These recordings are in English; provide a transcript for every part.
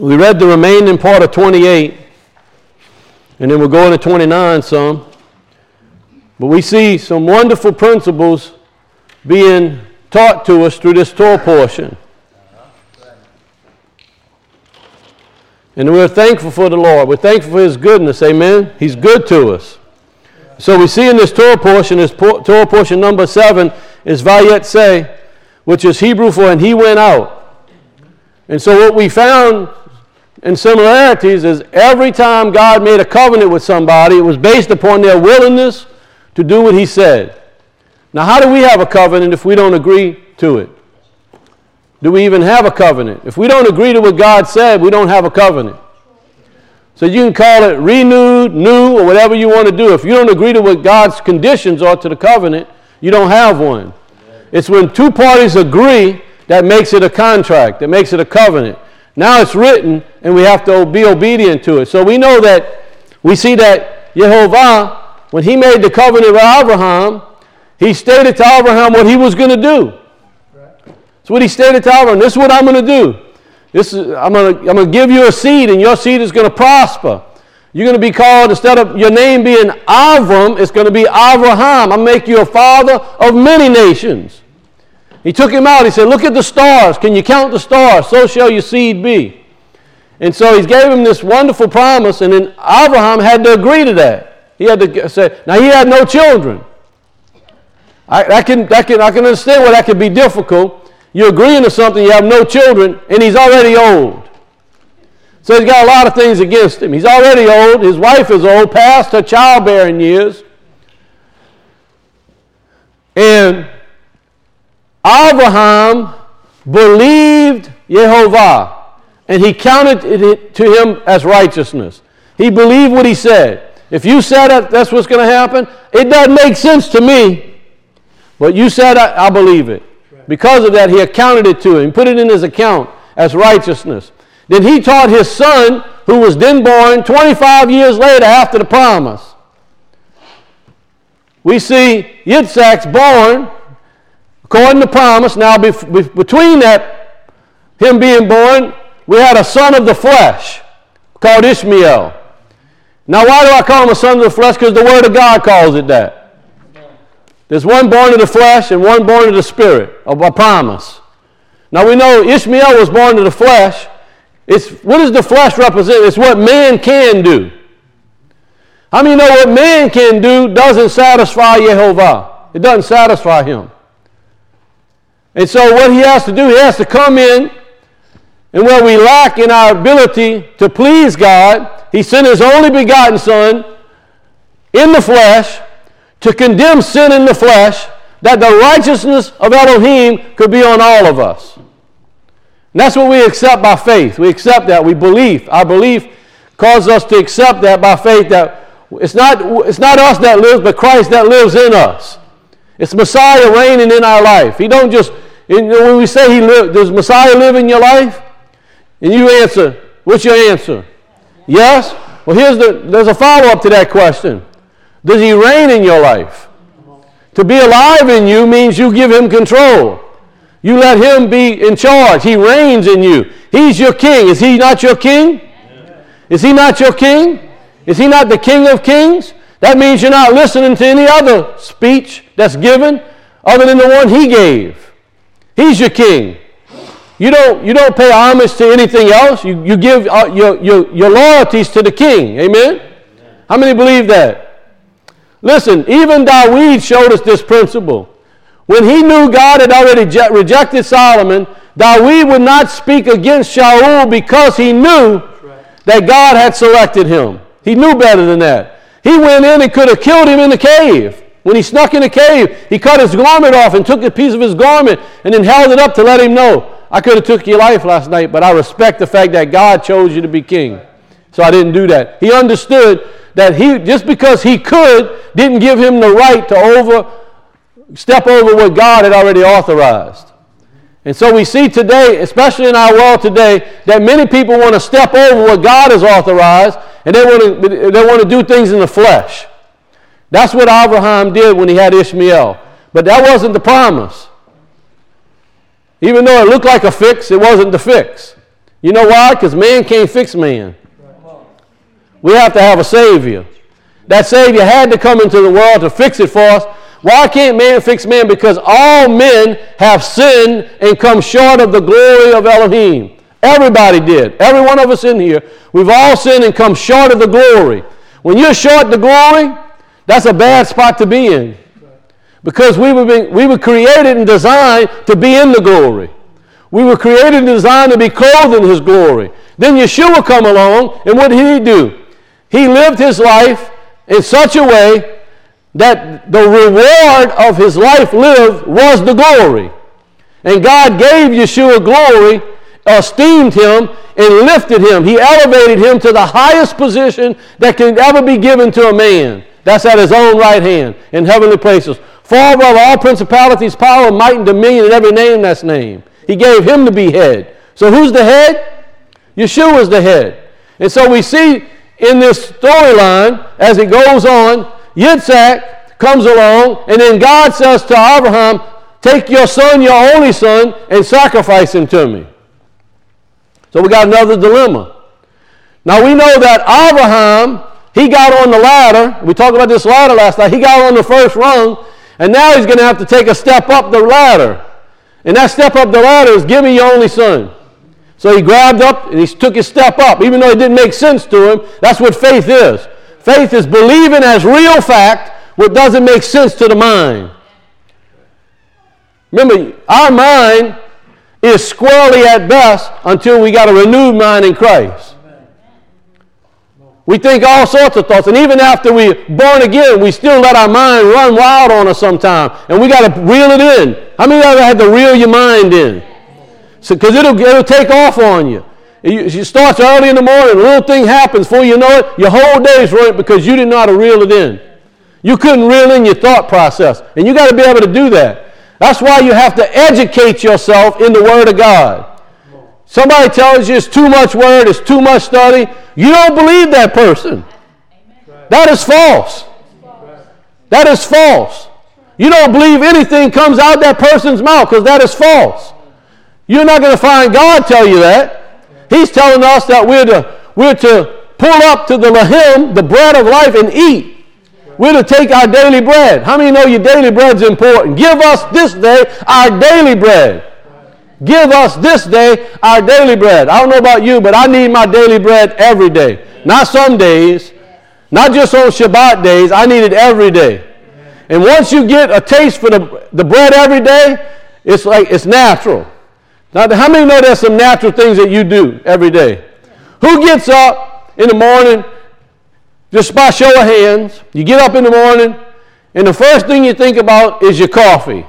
We read the remaining part of 28, and then we'll go into 29 some. But we see some wonderful principles being taught to us through this Torah portion. And we're thankful for the Lord. We're thankful for His goodness. Amen? He's good to us. So we see in this Torah portion, Torah portion number 7 is Vayetze, which is Hebrew for and he went out. And so what we found in similarities is every time God made a covenant with somebody, it was based upon their willingness to do what He said. Now, how do we have a covenant if we don't agree to it? Do we even have a covenant? If we don't agree to what God said, we don't have a covenant. So you can call it renewed, new, or whatever you want to do. If you don't agree to what God's conditions are to the covenant, you don't have one. It's when two parties agree that makes it a contract, that makes it a covenant. Now it's written, and we have to be obedient to it. So we know that, we see that Yehovah, when He made the covenant with Abraham, He stated to Abraham what He was going to do. That's what He stated to Abraham. This is what I'm going to do. I'm going to give you a seed, and your seed is going to prosper. You're going to be called, instead of your name being Avram, it's going to be Abraham. I'll make you a father of many nations. He took him out. He said, look at the stars. Can you count the stars? So shall your seed be. And so He gave him this wonderful promise, and then Abraham had to agree to that. He had to say, now he had no children. I can understand why that could be difficult. You're agreeing to something, you have no children, and he's already old. So he's got a lot of things against him. He's already old. His wife is old, past her childbearing years. And Abraham believed Yehovah, and he counted it to him as righteousness. He believed what he said. If you said that's what's going to happen, it doesn't make sense to me, but you said I believe it. Because of that, he accounted it to him, put it in his account as righteousness. Then he taught his son, who was then born 25 years later after the promise. We see Yitzhak's born according to promise. Now, between that, him being born, we had a son of the flesh called Ishmael. Now, why do I call him a son of the flesh? Because the Word of God calls it that. There's one born of the flesh and one born of the spirit, of a promise. Now, we know Ishmael was born of the flesh. What does the flesh represent? It's what man can do. How many know what man can do doesn't satisfy Yehovah? It doesn't satisfy Him. And so what He has to do, He has to come in, and where we lack in our ability to please God, He sent His only begotten Son in the flesh to condemn sin in the flesh, that the righteousness of Elohim could be on all of us. And that's what we accept by faith. We accept that. We believe. Our belief causes us to accept that by faith, that it's not us that lives, but Christ that lives in us. It's Messiah reigning in our life. He don't just, when we say He lives, does Messiah live in your life? And you answer, what's your answer? Yes? Well, there's a follow-up to that question. Does He reign in your life? To be alive in you means you give Him control. You let Him be in charge. He reigns in you. He's your king. Is He not your king? Is He not your king? Is He not the King of Kings? That means you're not listening to any other speech that's given other than the one He gave. He's your king. You don't pay homage to anything else. You give your loyalties to the king. Amen? How many believe that? Listen, even Dawid showed us this principle. When he knew God had already rejected Solomon, Dawid would not speak against Shaul because he knew that God had selected him. He knew better than that. He went in and could have killed him in the cave. When he snuck in the cave, he cut his garment off and took a piece of his garment and then held it up to let him know, I could have took your life last night, but I respect the fact that God chose you to be king. So I didn't do that. He understood that just because he could, didn't give him the right to step over what God had already authorized. And so we see today, especially in our world today, that many people want to step over what God has authorized, and they want to do things in the flesh. That's what Abraham did when he had Ishmael. But that wasn't the promise. Even though it looked like a fix, it wasn't the fix. You know why? Because man can't fix man. We have to have a Savior. That Savior had to come into the world to fix it for us. Why can't man fix man? Because all men have sinned and come short of the glory of Elohim. Everybody did. Every one of us in here, we've all sinned and come short of the glory. When you're short the glory, that's a bad spot to be in. Because we were created and designed to be in the glory. We were created and designed to be clothed in his glory. Then Yeshua come along, and what did he do? He lived his life in such a way that the reward of his life lived was the glory. And God gave Yeshua glory, esteemed him, and lifted him. He elevated him to the highest position that can ever be given to a man. That's at his own right hand in heavenly places. Far above all principalities, power, might, and dominion, and every name that's named. He gave him to be head. So who's the head? Yeshua is the head. And so we see in this storyline, as it goes on, Yitzhak comes along, and then God says to Abraham, take your son, your only son, and sacrifice him to me. So we got another dilemma. Now we know that Abraham, he got on the ladder. We talked about this ladder last night. He got on the first rung, and now he's going to have to take a step up the ladder. And that step up the ladder is give me your only son. So he grabbed up and he took his step up. Even though it didn't make sense to him, that's what faith is. Faith is believing as real fact what doesn't make sense to the mind. Remember, our mind is squirrely at best until we got a renewed mind in Christ. We think all sorts of thoughts, and even after we're born again, we still let our mind run wild on us sometimes, and we got to reel it in. How many of you had to reel your mind in? Because it'll take off on you. It starts early in the morning, a little thing happens, before you know it, your whole day is ruined because you didn't know how to reel it in. You couldn't reel in your thought process, and you got to be able to do that. That's why you have to educate yourself in the Word of God. Somebody tells you it's too much word, it's too much study. You don't believe that person. That is false. That is false. You don't believe anything comes out that person's mouth because that is false. You're not going to find God tell you that. He's telling us that we're to pull up to the lahim, the bread of life, and eat. We're to take our daily bread. How many know your daily bread's important? Give us this day our daily bread. Give us this day our daily bread. I don't know about you, but I need my daily bread every day. Not some days, not just on Shabbat days. I need it every day. And once you get a taste for the bread every day, it's like it's natural. Now, how many know there's some natural things that you do every day? Who gets up in the morning, just by show of hands, you get up in the morning, and the first thing you think about is your coffee.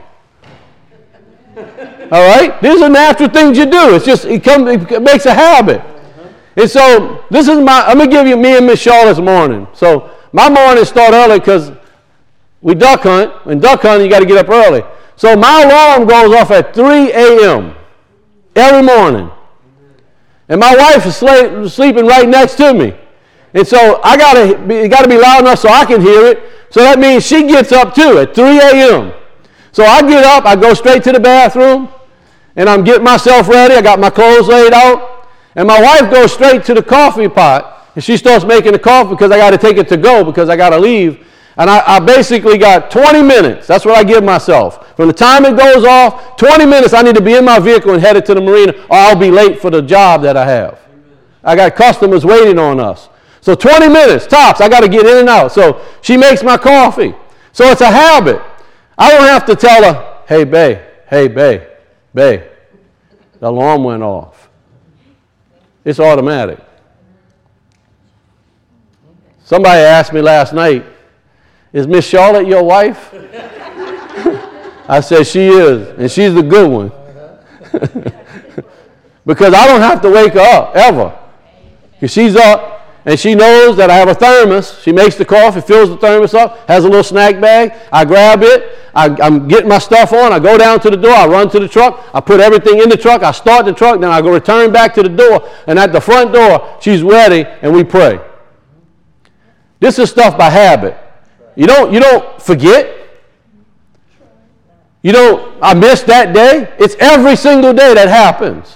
All right? These are natural things you do. It's just, it makes a habit. And so, I'm going to give you me and Miss Charlotte's morning. So, my mornings start early because we duck hunt. And duck hunting, you got to get up early. So, my alarm goes off at 3 a.m. every morning. And my wife is sleeping right next to me. And so, it got to be loud enough so I can hear it. So, that means she gets up too at 3 a.m. So, I get up, I go straight to the bathroom. And I'm getting myself ready. I got my clothes laid out. And my wife goes straight to the coffee pot. And she starts making the coffee because I got to take it to go because I got to leave. And I basically got 20 minutes. That's what I give myself. From the time it goes off, 20 minutes I need to be in my vehicle and headed to the marina or I'll be late for the job that I have. I got customers waiting on us. So 20 minutes, tops. I got to get in and out. So she makes my coffee. So it's a habit. I don't have to tell her, hey, babe, the alarm went off. It's automatic. Somebody asked me last night, is Miss Charlotte your wife? I said, she is, and she's the good one. Because I don't have to wake her up, ever. Because she's up, and she knows that I have a thermos. She makes the coffee, fills the thermos up, has a little snack bag. I grab it. I'm getting my stuff on. I go down to the door. I run to the truck. I put everything in the truck. I start the truck. Then I go return back to the door. And at the front door, she's ready, and we pray. This is stuff by habit. You don't forget. I missed that day. It's every single day that happens.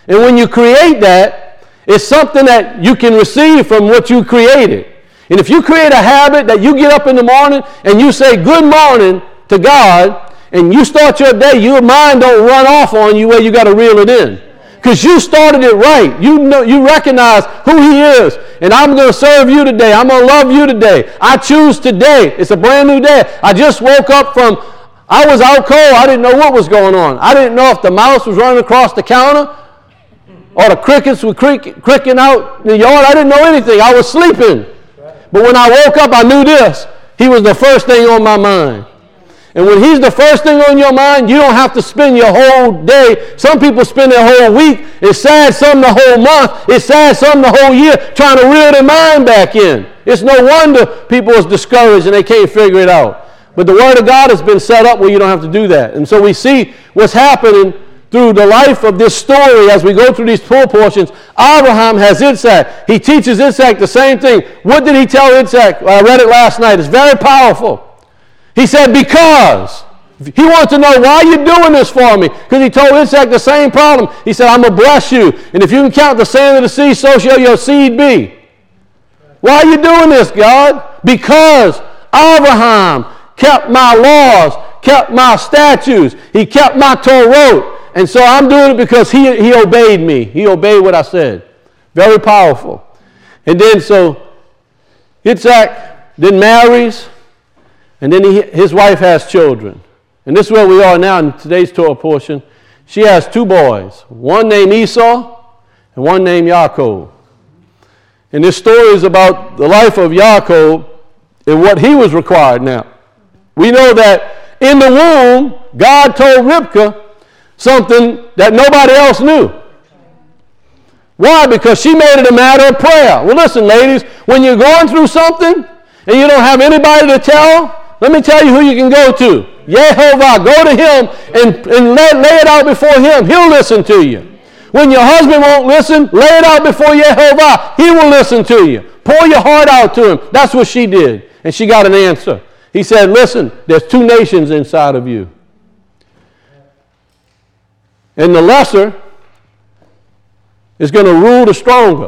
And when you create that, it's something that you can receive from what you created. And if you create a habit that you get up in the morning and you say good morning to God, and you start your day, your mind don't run off on you where you got to reel it in. Because you started it right. You know, you recognize who he is. And I'm going to serve you today. I'm going to love you today. I choose today. It's a brand new day. I just woke up from, I was out cold. I didn't know what was going on. I didn't know if the mouse was running across the counter or the crickets were cricking out in the yard. I didn't know anything. I was sleeping. But when I woke up, I knew this. He was the first thing on my mind. And when he's the first thing on your mind, you don't have to spend your whole day. Some people spend their whole week. It's sad some the whole month. It's sad some the whole year trying to reel their mind back in. It's no wonder people is discouraged and they can't figure it out. But the Word of God has been set up where you don't have to do that. And so we see what's happening through the life of this story as we go through these poor portions. Abraham has Isaac. He teaches Isaac the same thing. What did he tell Isaac? I read it last night. It's very powerful. He said, because. He wants to know, why are you doing this for me? Because he told Isaac the same problem. He said, I'm going to bless you. And if you can count the sand of the sea, so shall your seed be. Why are you doing this, God? Because Abraham kept my laws, kept my statutes. He kept my Torah. And so I'm doing it because he obeyed me. He obeyed what I said. Very powerful. And then so Isaac then marries. And then his wife has children. And this is where we are now in today's Torah portion. She has two boys, one named Esau and one named Yaakov. And this story is about the life of Yaakov and what he was required now. We know that in the womb, God told Rivkah something that nobody else knew. Why? Because she made it a matter of prayer. Well, listen, ladies, when you're going through something and you don't have anybody to tell, let me tell you who you can go to. Yehovah. Go to him and lay it out before him. He'll listen to you. When your husband won't listen, lay it out before Yehovah. He will listen to you. Pour your heart out to him. That's what she did. And she got an answer. He said, listen, there's two nations inside of you. And the lesser is going to rule the stronger.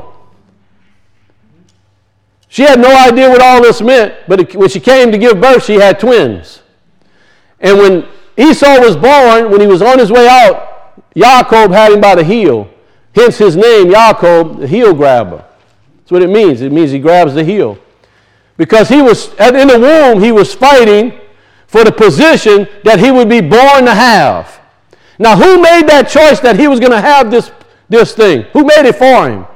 She had no idea what all this meant, but when she came to give birth, she had twins. And when Esau was born, when he was on his way out, Yaakov had him by the heel. Hence his name, Yaakov, the heel grabber. That's what it means. It means he grabs the heel. Because he was, in the womb, he was fighting for the position that he would be born to have. Now, who made that choice that he was going to have this thing? Who made it for him?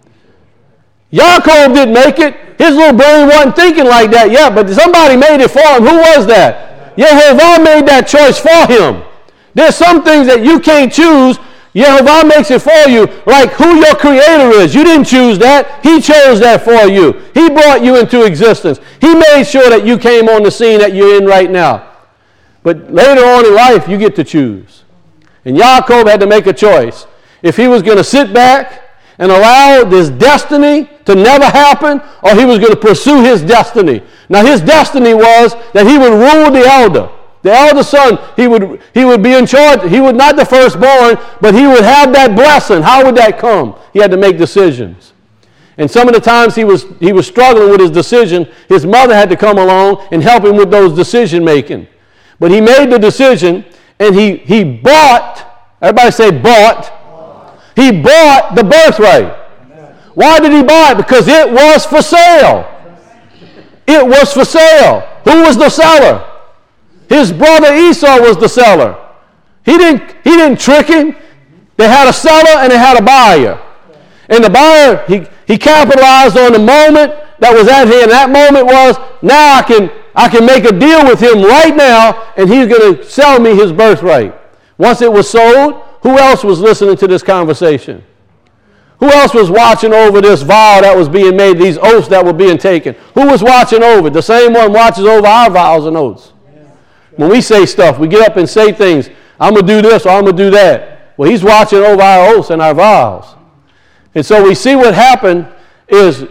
Yaakov didn't make it. His little brain wasn't thinking like that yet, but somebody made it for him. Who was that? Yehovah made that choice for him. There's some things that you can't choose. Yehovah makes it for you, like who your creator is. You didn't choose that. He chose that for you. He brought you into existence. He made sure that you came on the scene that you're in right now. But later on in life, you get to choose. And Yaakov had to make a choice. If he was going to sit back and allow this destiny to never happen, or he was going to pursue his destiny. Now his destiny was that he would rule the elder. The elder son, he would be in charge. He was not the firstborn, but he would have that blessing. How would that come? He had to make decisions. And some of the times he was struggling with his decision. His mother had to come along and help him with those decision making. But he made the decision, and he bought, everybody say bought. He bought the birthright. Why did he buy it? Because it was for sale. It was for sale. Who was the seller? His brother Esau was the seller. He didn't trick him. They had a seller and they had a buyer. And the buyer, he capitalized on the moment that was at hand. And that moment was, now I can make a deal with him right now, and he's going to sell me his birthright. Once it was sold, who else was listening to this conversation? Who else was watching over this vow that was being made, these oaths that were being taken? Who was watching over? The same one watches over our vows and oaths. When we say stuff, we get up and say things, I'm going to do this or I'm going to do that. Well, he's watching over our oaths and our vows. And so we see what happened is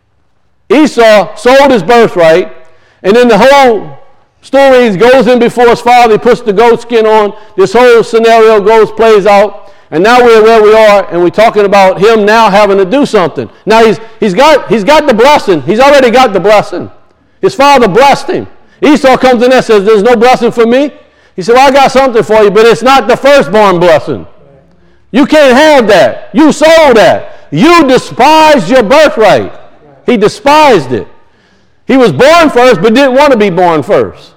Esau sold his birthright, and then the whole story goes in before his father. He puts the goat skin on. This whole scenario plays out. And now we're where we are, and we're talking about him now having to do something. Now he's got the blessing. He's already got the blessing. His father blessed him. Esau comes in there and says, there's no blessing for me. He said, well, I got something for you, but it's not the firstborn blessing. You can't have that. You sold that. You despised your birthright. He despised it. He was born first, but didn't want to be born first.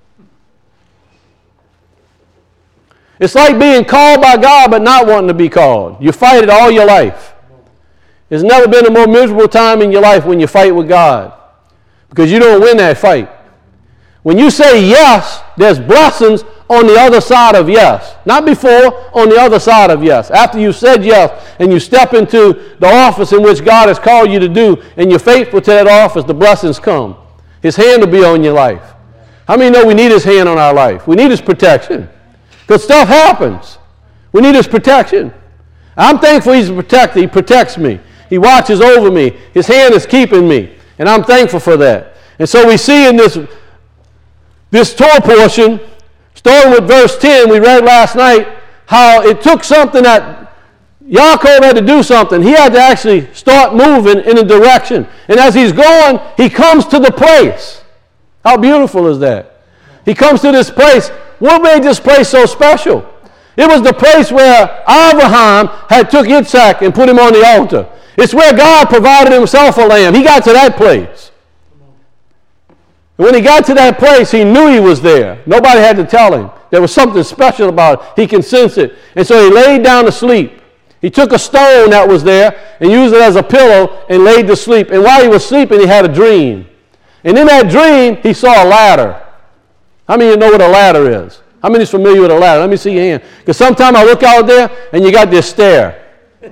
It's like being called by God, but not wanting to be called. You fight it all your life. There's never been a more miserable time in your life when you fight with God, because you don't win that fight. When you say yes, there's blessings on the other side of yes. Not before, on the other side of yes. After you said yes and you step into the office in which God has called you to do, and you're faithful to that office, the blessings come. His hand will be on your life. How many know we need his hand on our life? We need his protection. Because stuff happens. We need his protection. I'm thankful he's a protector. He protects me. He watches over me. His hand is keeping me. And I'm thankful for that. And so we see in this Torah portion, starting with verse 10, we read last night, how it took something that Yaakov had to do something. He had to actually start moving in a direction. And as he's going, he comes to the place. How beautiful is that? He comes to this place. What made this place so special? It was the place where Abraham had took Yitzhak and put him on the altar. It's where God provided himself a lamb. He got to that place. And when he got to that place, he knew he was there. Nobody had to tell him. There was something special about it. He can sense it. And so he laid down to sleep. He took a stone that was there and used it as a pillow and laid to sleep. And while he was sleeping, he had a dream. And in that dream, he saw a ladder. How many of you know what a ladder is? How many is familiar with a ladder? Let me see your hand. Because sometimes I look out there and you got this stare.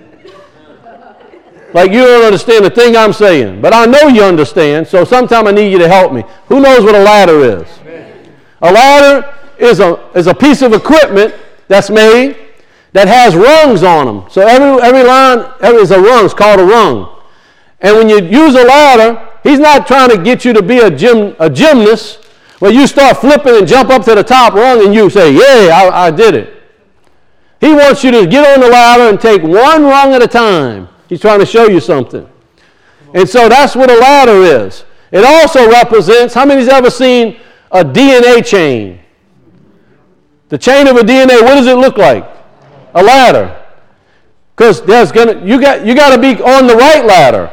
Like you don't understand the thing I'm saying. But I know you understand, so sometimes I need you to help me. Who knows what a ladder is? A ladder is a piece of equipment that's made that has rungs on them. So every line is a rung. It's called a rung. And when you use a ladder, he's not trying to get you to be a gymnast where you start flipping and jump up to the top rung and you say, yeah, I did it. He wants you to get on the ladder and take one rung at a time. He's trying to show you something. And so that's what a ladder is. It also represents, how many's ever seen a DNA chain? The chain of a DNA, what does it look like? A ladder. Because you got to be on the right ladder.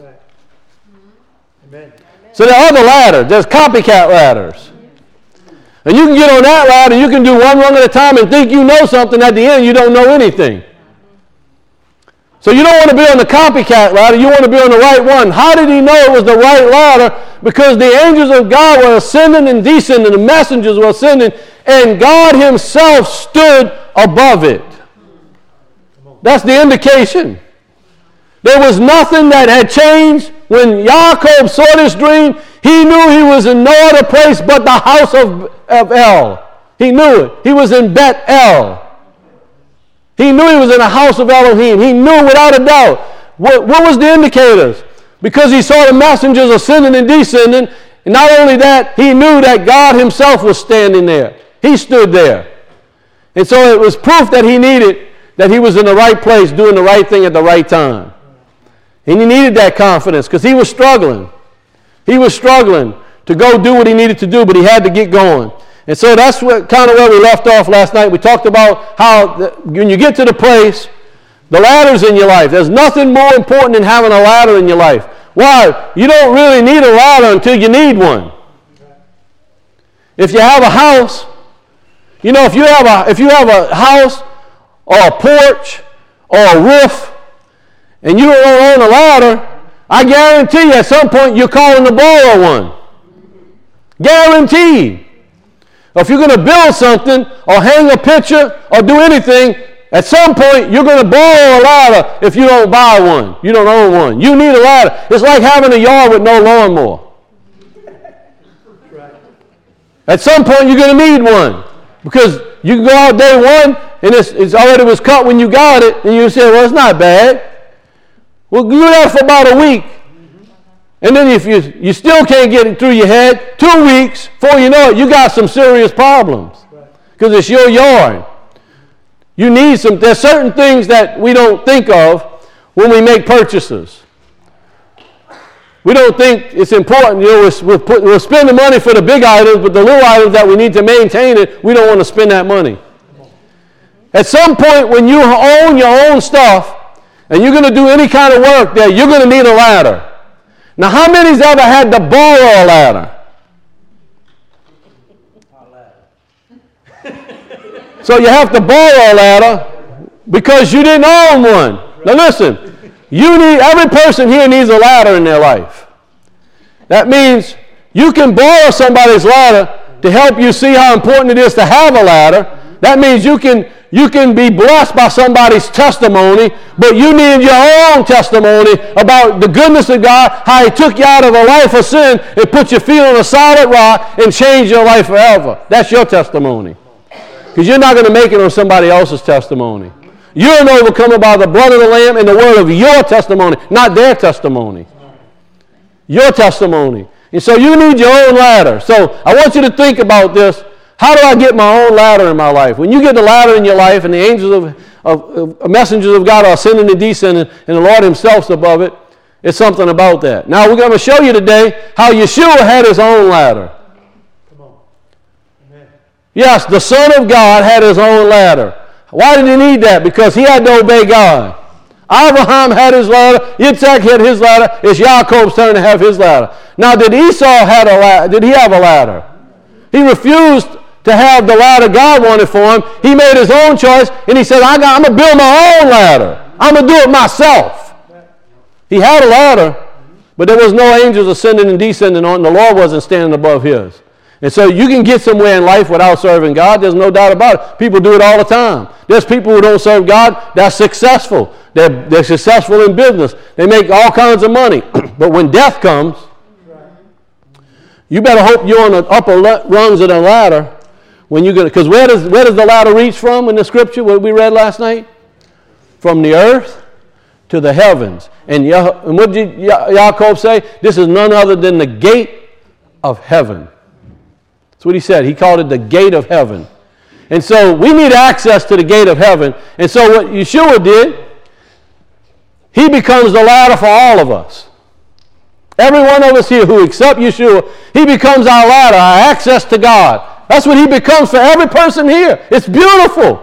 Amen. So there are other ladders. There's copycat ladders. And you can get on that ladder, you can do one rung at a time and think you know something. At the end, you don't know anything. So you don't want to be on the copycat ladder. You want to be on the right one. How did he know it was the right ladder? Because the angels of God were ascending and descending. The messengers were ascending. And God himself stood above it. That's the indication. There was nothing that had changed. When Yaakov saw this dream, he knew he was in no other place but the house of El. He knew it. He was in Bet El. He knew he was in the house of Elohim. He knew without a doubt. What was the indicators? Because he saw the messengers ascending and descending. And not only that, he knew that God himself was standing there. He stood there. And so it was proof that he needed, that he was in the right place, doing the right thing at the right time. And he needed that confidence because he was struggling. He was struggling to go do what he needed to do, but he had to get going. And so that's kind of where we left off last night. We talked about how when you get to the place, the ladder's in your life. There's nothing more important than having a ladder in your life. Why? You don't really need a ladder until you need one. If you have a house, you know, if you have a house or a porch or a roof and you don't own a ladder, I guarantee you at some point you're calling to borrow one. Guaranteed. If you're going to build something or hang a picture or do anything, at some point you're going to borrow a ladder if you don't buy one. You don't own one. You need a ladder. It's like having a yard with no lawnmower. At some point you're going to need one because you can go out day one and it's already was cut when you got it and you say, well, it's not bad. Well, do that for about a week. And then if you still can't get it through your head, 2 weeks, before you know it, you got some serious problems because it's your yard. You need there's certain things that we don't think of when we make purchases. We don't think it's important. We'll spend the money for the big items, but the little items that we need to maintain it, we don't want to spend that money. At some point when you own your own stuff and you're going to do any kind of work there, you're going to need a ladder. Now, how many's ever had to borrow a ladder? So you have to borrow a ladder because you didn't own one. Now listen, every person here needs a ladder in their life. That means you can borrow somebody's ladder to help you see how important it is to have a ladder. That means you can be blessed by somebody's testimony, but you need your own testimony about the goodness of God, how He took you out of a life of sin and put your feet on a solid rock and changed your life forever. That's your testimony. Because you're not going to make it on somebody else's testimony. You're an overcomer by the blood of the Lamb and the word of your testimony, not their testimony. Your testimony. And so you need your own ladder. So I want you to think about this. How do I get my own ladder in my life? When you get the ladder in your life and the angels of messengers of God are ascending and descending and the Lord Himself's above it, it's something about that. Now we're going to show you today how Yeshua had His own ladder. Yes, the Son of God had His own ladder. Why did He need that? Because He had to obey God. Abraham had his ladder. Yitzhak had his ladder. It's Jacob's turn to have his ladder. Now, did Esau have a ladder? Did he have a ladder? He refused to have the ladder God wanted for him. He made his own choice, and he said, I'm going to build my own ladder. I'm going to do it myself. He had a ladder, but there was no angels ascending and descending on. The Lord wasn't standing above his. And so you can get somewhere in life without serving God. There's no doubt about it. People do it all the time. There's people who don't serve God that's successful. They're successful in business. They make all kinds of money. But when death comes, you better hope you're on the upper rungs of the ladder when you're going to. Because where does the ladder reach from in the scripture? What we read last night? From the earth to the heavens. And what did Yaakov say? This is none other than the gate of heaven. That's what he said. He called it the gate of heaven. And so we need access to the gate of heaven. And so what Yeshua did, He becomes the ladder for all of us. Every one of us here who accept Yeshua, He becomes our ladder, our access to God. That's what He becomes for every person here. It's beautiful.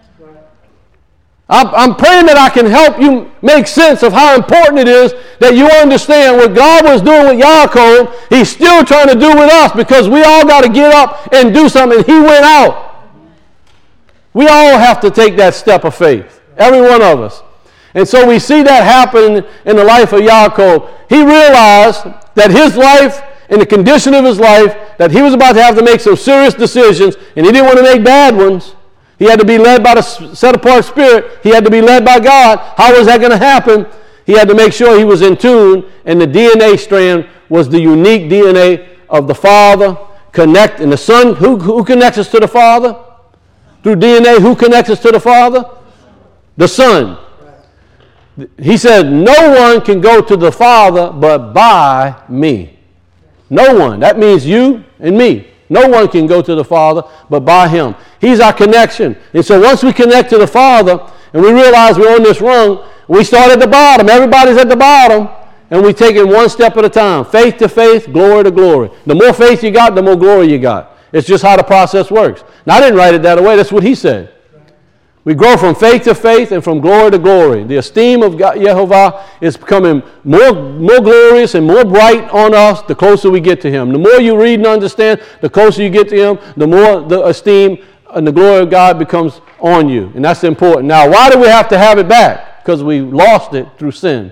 I'm praying that I can help you make sense of how important it is that you understand what God was doing with Yaakov, He's still trying to do with us, because we all got to get up and do something. He went out. We all have to take that step of faith, every one of us. And so we see that happen in the life of Yaakov. He realized that his life and the condition of his life, that he was about to have to make some serious decisions, and he didn't want to make bad ones. He had to be led by the set-apart Spirit. He had to be led by God. How was that going to happen? He had to make sure he was in tune, and the DNA strand was the unique DNA of the Father. And the Son, who connects us to the Father? Through DNA, who connects us to the Father? The Son. He said, no one can go to the Father but by me. No one. That means you and me. No one can go to the Father but by Him. He's our connection. And so once we connect to the Father and we realize we're on this rung, we start at the bottom. Everybody's at the bottom. And we take it one step at a time. Faith to faith, glory to glory. The more faith you got, the more glory you got. It's just how the process works. Now, I didn't write it that way. That's what He said. We grow from faith to faith and from glory to glory. The esteem of God, Yehovah, is becoming more glorious and more bright on us the closer we get to Him. The more you read and understand, the closer you get to Him, the more the esteem and the glory of God becomes on you. And that's important. Now, why do we have to have it back? Because we lost it through sin.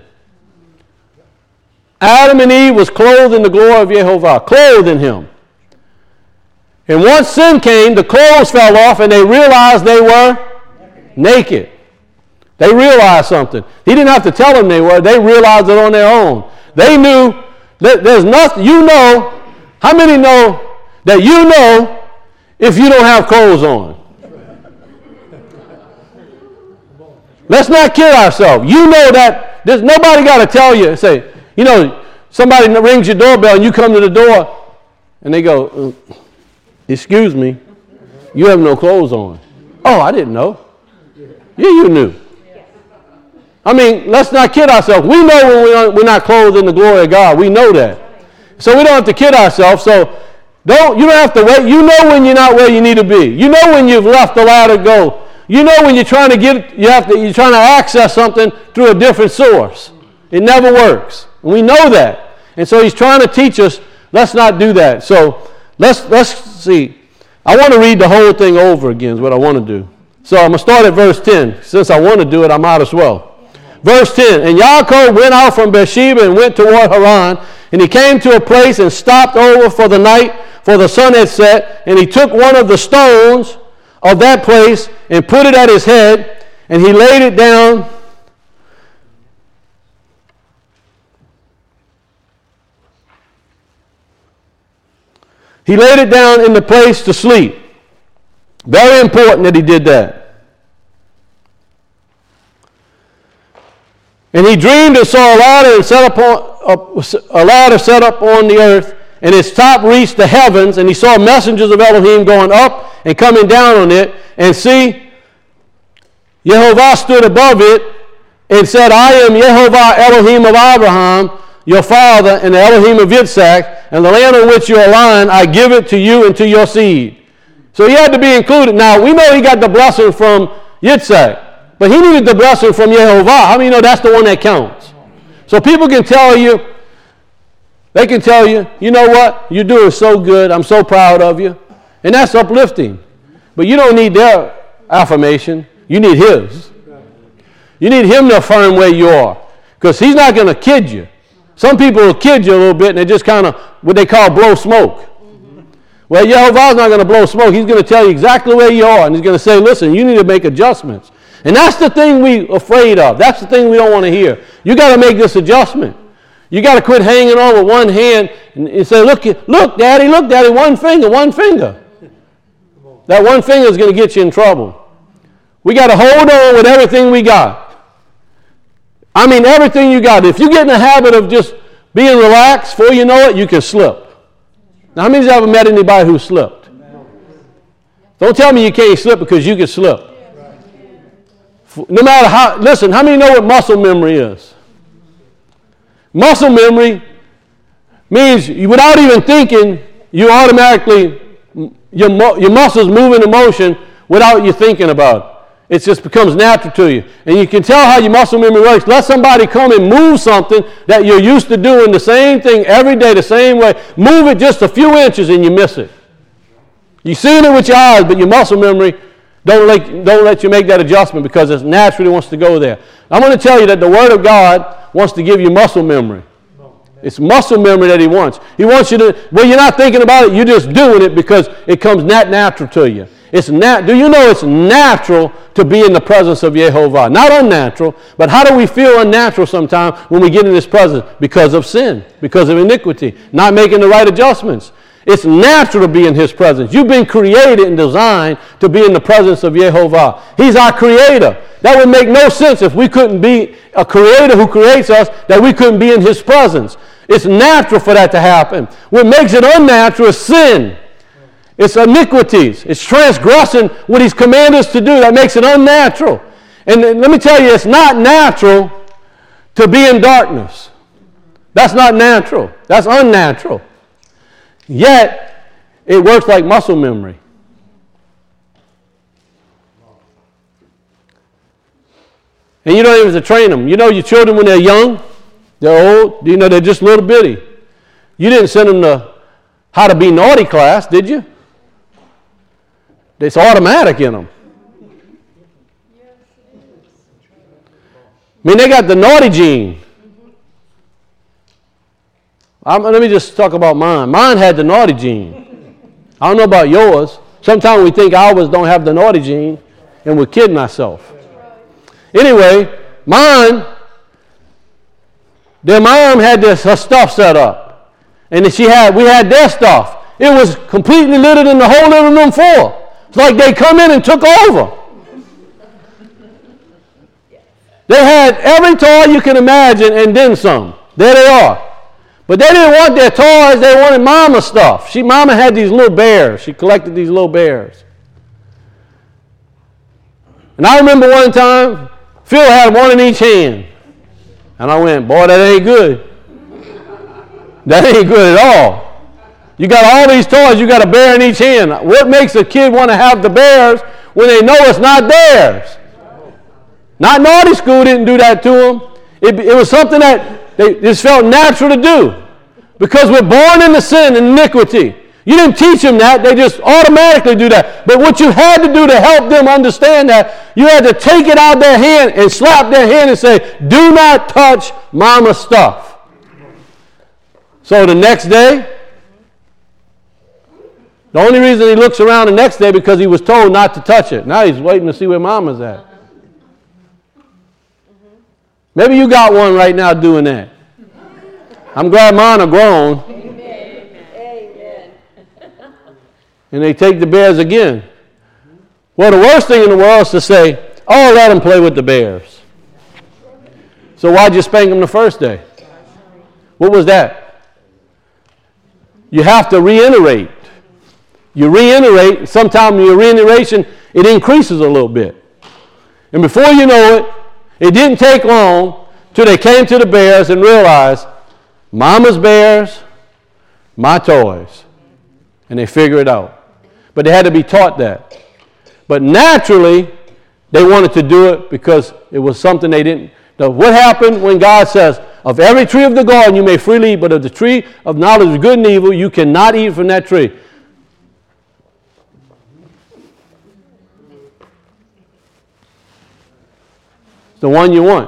Adam and Eve was clothed in the glory of Yehovah, clothed in Him. And once sin came, the clothes fell off and they realized they were naked. They realized something. He didn't have to tell them they were. They realized it on their own. They knew that there's nothing. You know, how many know that you know if you don't have clothes on? Let's not kid ourselves. You know that there's nobody got to tell you. Say, you know, somebody rings your doorbell and you come to the door and they go, excuse me, you have no clothes on. Oh, I didn't know. Yeah, you knew. I mean, let's not kid ourselves. We know when we're not clothed in the glory of God. We know that. So we don't have to kid ourselves. So you don't have to wait. You know when you're not where you need to be. You know when you've left the ladder go. You know when you're trying to you're trying to access something through a different source. It never works. And we know that. And so he's trying to teach us, let's not do that. So let's see. I want to read the whole thing over again is what I want to do. So I'm going to start at verse 10. Since I want to do it, I might as well. Verse 10, and Yaakov went out from Beersheba and went toward Haran, and he came to a place and stopped over for the night, for the sun had set, and he took one of the stones of that place and put it at his head, and he laid it down. He laid it down in the place to sleep. Very important that he did that. And he dreamed and saw a ladder set up on the earth, and its top reached the heavens, and he saw messengers of Elohim going up and coming down on it. And see, Yehovah stood above it and said, I am Yehovah Elohim of Abraham, your father, and the Elohim of Yitzhak, and the land on which you are lying, I give it to you and to your seed. So he had to be included. Now, we know he got the blessing from Yitzhak. But he needed the blessing from Yehovah. How many know that's the one that counts? So people can tell you, they can tell you, you know what? You're doing so good. I'm so proud of you. And that's uplifting. But you don't need their affirmation. You need his. You need him to affirm where you are. Because he's not going to kid you. Some people will kid you a little bit and they just kind of, what they call blow smoke. Well, Yehovah's not going to blow smoke. He's going to tell you exactly where you are. And he's going to say, listen, you need to make adjustments. And that's the thing we're afraid of. That's the thing we don't want to hear. You got to make this adjustment. You got to quit hanging on with one hand and say, look, Daddy, one finger. That one finger is going to get you in trouble. We got to hold on with everything we got. I mean, everything you got. If you get in the habit of just being relaxed, before you know it, you can slip. Now, how many of you ever met anybody who slipped? Don't tell me you can't slip because you can slip. No matter how, listen, how many know what muscle memory is? Muscle memory means without even thinking, you automatically, your muscles move into motion without you thinking about it. It just becomes natural to you. And you can tell how your muscle memory works. Let somebody come and move something that you're used to doing the same thing every day, the same way. Move it just a few inches and you miss it. You're seeing it with your eyes, but your muscle memory don't let you make that adjustment because it naturally wants to go there. I'm going to tell you that the Word of God wants to give you muscle memory. It's muscle memory that he wants. He wants you to, well, you're not thinking about it, you're just doing it because it comes natural to you. Do you know it's natural to be in the presence of Yehovah? Not unnatural, but how do we feel unnatural sometimes when we get in his presence? Because of sin, because of iniquity, not making the right adjustments. It's natural to be in his presence. You've been created and designed to be in the presence of Yehovah. He's our creator. That would make no sense if we couldn't be a creator who creates us, that we couldn't be in his presence. It's natural for that to happen. What makes it unnatural is sin. It's iniquities. It's transgressing what he's commanded us to do. That makes it unnatural. And let me tell you, it's not natural to be in darkness. That's not natural. That's unnatural. Yet, it works like muscle memory. And you don't even have to train them. You know your children when they're young, they're old, you know they're just little bitty. You didn't send them to how to be naughty class, did you? It's automatic in them. I mean, they got the naughty gene. Let me just talk about mine. Mine had the naughty gene. I don't know about yours. Sometimes we think ours don't have the naughty gene, and we're kidding ourselves. Anyway, their mom had her stuff set up, and we had their stuff. It was completely littered in the whole living room floor. It's like they come in and took over. They had every toy you can imagine and then some. There they are. But they didn't want their toys, they wanted Mama's stuff. Mama had these little bears. She collected these little bears. And I remember one time, Phil had one in each hand. And I went, boy, that ain't good. That ain't good at all. You got all these toys, you got a bear in each hand. What makes a kid want to have the bears when they know it's not theirs? Not naughty school didn't do that to them. It was something that they just felt natural to do. Because we're born into sin and iniquity. You didn't teach them that. They just automatically do that. But what you had to do to help them understand that, you had to take it out of their hand and slap their hand and say, do not touch mama's stuff. So the next day, the only reason he looks around the next day because he was told not to touch it. Now he's waiting to see where mama's at. Maybe you got one right now doing that. I'm glad mine are grown. Amen. And they take the bears again. Well, the worst thing in the world is to say, oh, let them play with the bears. So why'd you spank them the first day? What was that? You have to reiterate. You reiterate. Sometimes your reiteration, it increases a little bit. And before you know it, it didn't take long till they came to the bears and realized, mama's bears, my toys. And they figure it out. But they had to be taught that. But naturally, they wanted to do it because it was something they didn't. Now, what happened when God says, of every tree of the garden you may freely eat, but of the tree of knowledge of good and evil you cannot eat from that tree? It's the one you want.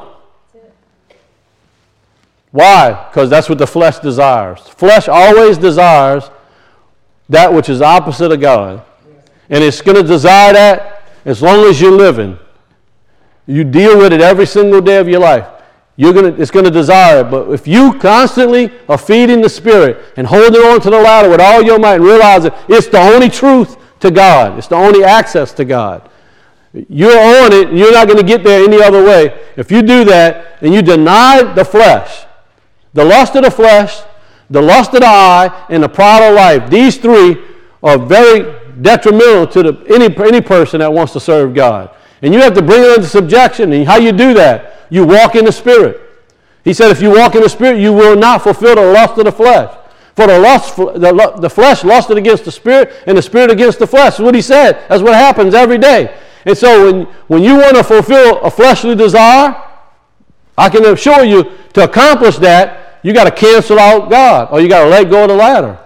Why? Because that's what the flesh desires. Flesh always desires that which is opposite of God. And it's going to desire that as long as you're living. You deal with it every single day of your life. It's going to desire it. But if you constantly are feeding the Spirit and holding on to the ladder with all your might and realize that it's the only truth to God. It's the only access to God. You're on it and you're not going to get there any other way. If you do that and you deny the flesh, the lust of the flesh, the lust of the eye, and the pride of life. These three are very detrimental to any person that wants to serve God. And you have to bring it into subjection. And how you do that? You walk in the Spirit. He said if you walk in the Spirit, you will not fulfill the lust of the flesh. For the flesh lusted against the Spirit, and the Spirit against the flesh. That's what he said. That's what happens every day. And so when you want to fulfill a fleshly desire, I can assure you to accomplish that, you got to cancel out God, or you got to let go of the ladder.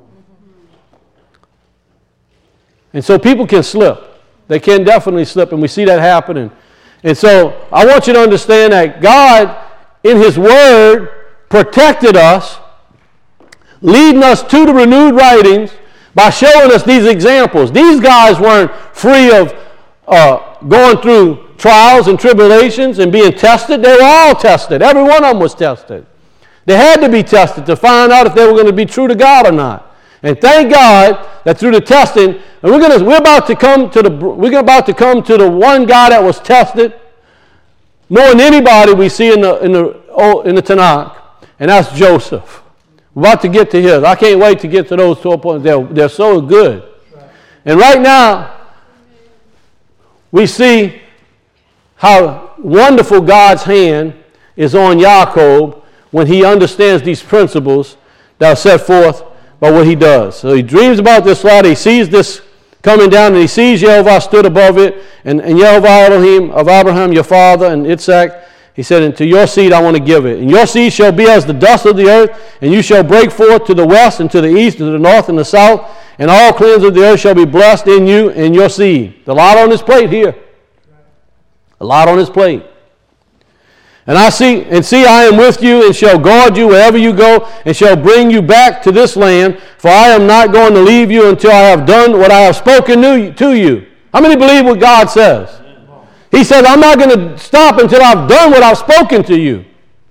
And so people can slip. They can definitely slip, and we see that happening. And so I want you to understand that God, in His Word, protected us, leading us to the renewed writings by showing us these examples. These guys weren't free of going through trials and tribulations and being tested. They were all tested. Every one of them was tested. They had to be tested to find out if they were going to be true to God or not. And thank God that through the testing, and we're about to come to the one guy that was tested more than anybody we see in the Tanakh, and that's Joseph. We're about to get to his. I can't wait to get to those 12 points. They're so good. And right now, we see how wonderful God's hand is on Yaakov when he understands these principles that are set forth by what he does. So he dreams about this ladder. He sees this coming down, and he sees Yehovah stood above it, and Yehovah Elohim of Abraham, your father, and Isaac. He said, and to your seed I want to give it. And your seed shall be as the dust of the earth, and you shall break forth to the west and to the east and to the north and the south, and all clans of the earth shall be blessed in you and your seed. A lot on his plate here. A lot on his plate. And see, I am with you and shall guard you wherever you go and shall bring you back to this land, for I am not going to leave you until I have done what I have spoken to you. How many believe what God says? He says, I'm not going to stop until I've done what I've spoken to you.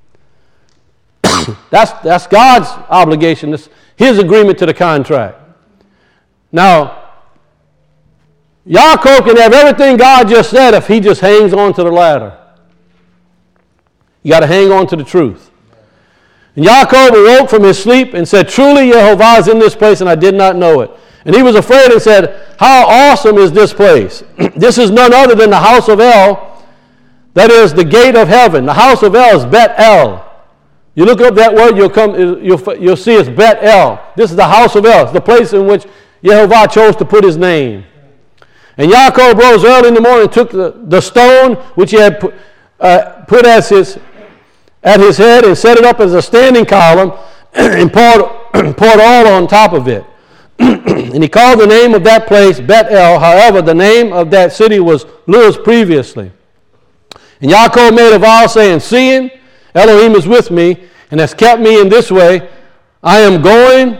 That's God's obligation. That's his agreement to the contract. Now, Yaakov can have everything God just said if he just hangs on to the ladder. You got to hang on to the truth. And Yaakov awoke from his sleep and said, truly Yehovah is in this place, and I did not know it. And he was afraid and said, how awesome is this place? This is none other than the house of El, that is the gate of heaven. The house of El is Bet El. You look up that word, you'll see it's Bet El. This is the house of El. It's the place in which Yehovah chose to put his name. And Yaakov rose early in the morning and took the stone which he had put at his head and set it up as a standing column and poured oil on top of it. And he called the name of that place Bet El. However, the name of that city was Luz previously. And Yaakov made a vow, saying, seeing Elohim is with me and has kept me in this way, I am going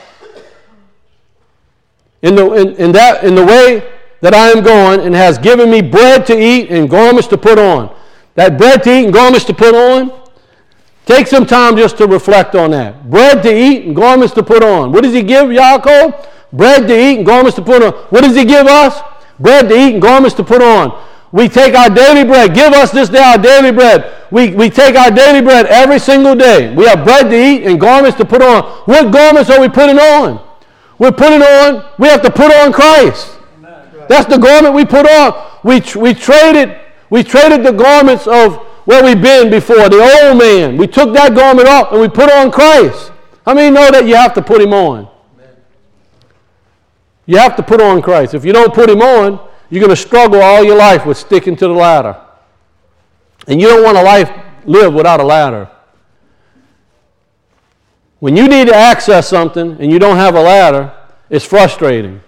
in the way that I am going, and has given me bread to eat and garments to put on. That bread to eat and garments to put on, take some time just to reflect on that. Bread to eat and garments to put on. What does he give Yaakov? Bread to eat and garments to put on. What does he give us? Bread to eat and garments to put on. We take our daily bread. Give us this day our daily bread. We take our daily bread every single day. We have bread to eat and garments to put on. What garments are we putting on? We have to put on Christ. That's the garment we put on. We traded the garments of where we've been before, the old man. We took that garment off and we put on Christ. How many know that you have to put him on? You have to put on Christ. If you don't put him on, you're going to struggle all your life with sticking to the ladder. And you don't want to live without a ladder. When you need to access something and you don't have a ladder, it's frustrating.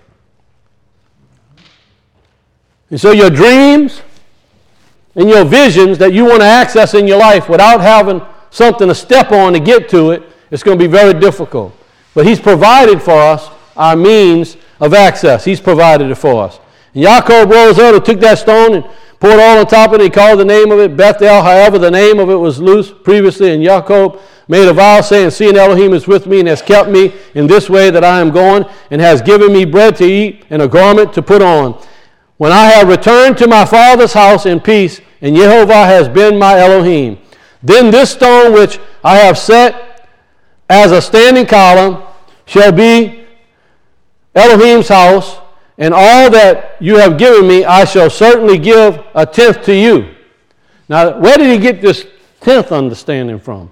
And so your dreams and your visions that you want to access in your life without having something to step on to get to it, it's going to be very difficult. But he's provided for us our means of access. He's provided it for us. And Yaakov rose early, took that stone and poured oil on top of it. He called the name of it Bethel. However, the name of it was Luz previously. And Yaakov made a vow, saying, seeing Elohim is with me and has kept me in this way that I am going, and has given me bread to eat and a garment to put on. When I have returned to my father's house in peace, and Yehovah has been my Elohim, then this stone which I have set as a standing column shall be Elohim's house, and all that you have given me I shall certainly give a tenth to you. Now, where did he get this tenth understanding from?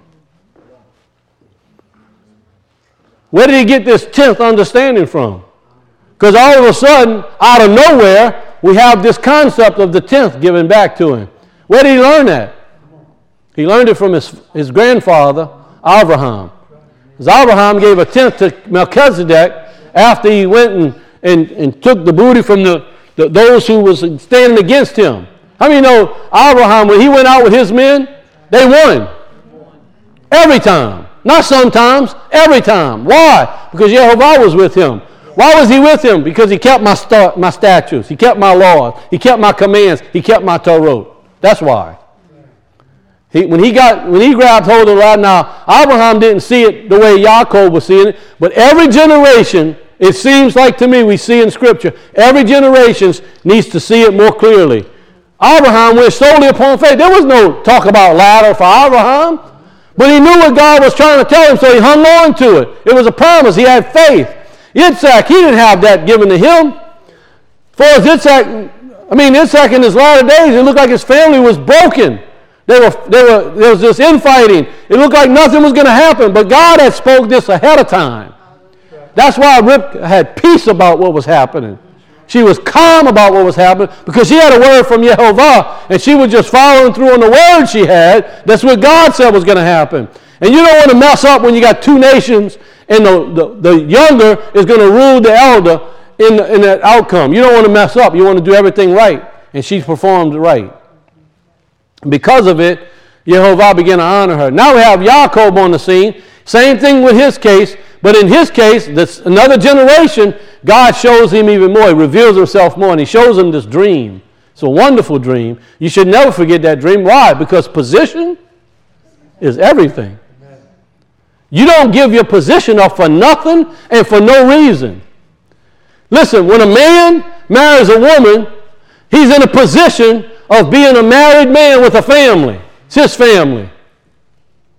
Where did he get this tenth understanding from? Because all of a sudden, out of nowhere, we have this concept of the tenth given back to him. Where did he learn that? He learned it from his grandfather, Abraham. Because Abraham gave a tenth to Melchizedek after he went and took the booty from those who was standing against him. How many know Abraham, when he went out with his men, they won? Every time. Not sometimes, every time. Why? Because Yehovah was with him. Why was he with him? Because he kept my statutes. He kept my laws. He kept my commands. He kept my Torah. That's why. When he grabbed hold of the rod, now Abraham didn't see it the way Yaakov was seeing it, but every generation, it seems like to me, we see in Scripture, every generation needs to see it more clearly. Abraham went solely upon faith. There was no talk about ladder for Abraham, but he knew what God was trying to tell him, so he hung on to it. It was a promise. He had faith. Yitzhak, he didn't have that given to him. For Yitzhak in his latter days, it looked like his family was broken. There was this infighting. It looked like nothing was going to happen, but God had spoke this ahead of time. That's why Rivkah had peace about what was happening. She was calm about what was happening because she had a word from Yehovah, and she was just following through on the word she had. That's what God said was going to happen. And you don't want to mess up when you got two nations, and the younger is going to rule the elder in that outcome. You don't want to mess up. You want to do everything right, and she performed right. Because of it, Yehovah began to honor her. Now we have Yaakov on the scene. Same thing with his case, but in his case, this another generation, God shows him even more. He reveals himself more, and he shows him this dream. It's a wonderful dream. You should never forget that dream. Why? Because position is everything. You don't give your position up for nothing and for no reason. Listen, when a man marries a woman, he's in a position of being a married man with a family. It's his family.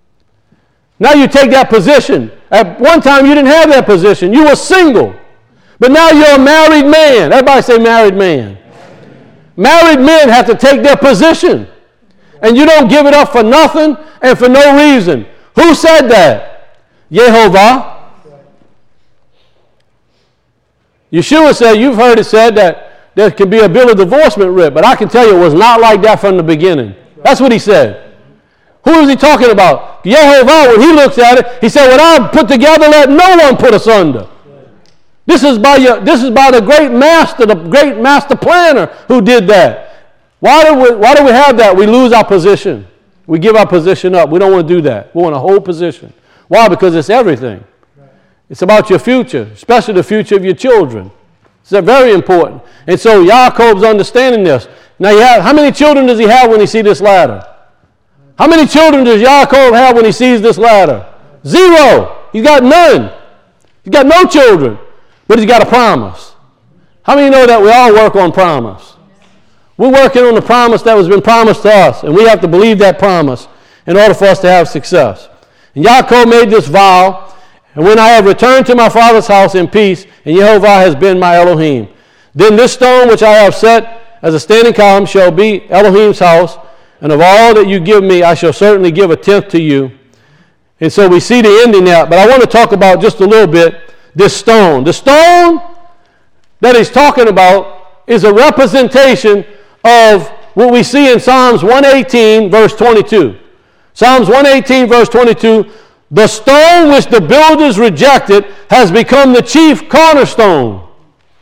Now you take that position. At one time you didn't have that position. You were single. But now you're a married man. Everybody say married man. Married men have to take their position. And you don't give it up for nothing and for no reason. Who said that? Yehovah. Yeshua said, you've heard it said that there can be a bill of divorcement writ, but I can tell you it was not like that from the beginning. That's what he said. Who is he talking about? Yehovah, when he looks at it, he said, what I put together, let no one put asunder. This is by the great master planner who did that. Why do we have that? We lose our position. We give our position up. We don't want to do that. We want to hold position. Why? Because it's everything. It's about your future, especially the future of your children. It's very important. And so Yaakov's understanding this. Now, how many children does he have when he sees this ladder? How many children does Yaakov have when he sees this ladder? 0. He's got none. He's got no children. But he's got a promise. How many know that we all work on promise? We're working on the promise that has been promised to us, and we have to believe that promise in order for us to have success. And Yaakov made this vow, and when I have returned to my father's house in peace, and Yehovah has been my Elohim, then this stone which I have set as a standing column shall be Elohim's house, and of all that you give me, I shall certainly give a tenth to you. And so we see the ending now, but I want to talk about just a little bit this stone. The stone that he's talking about is a representation of what we see in Psalms 118, verse 22. Psalms 118, verse 22, the stone which the builders rejected has become the chief cornerstone.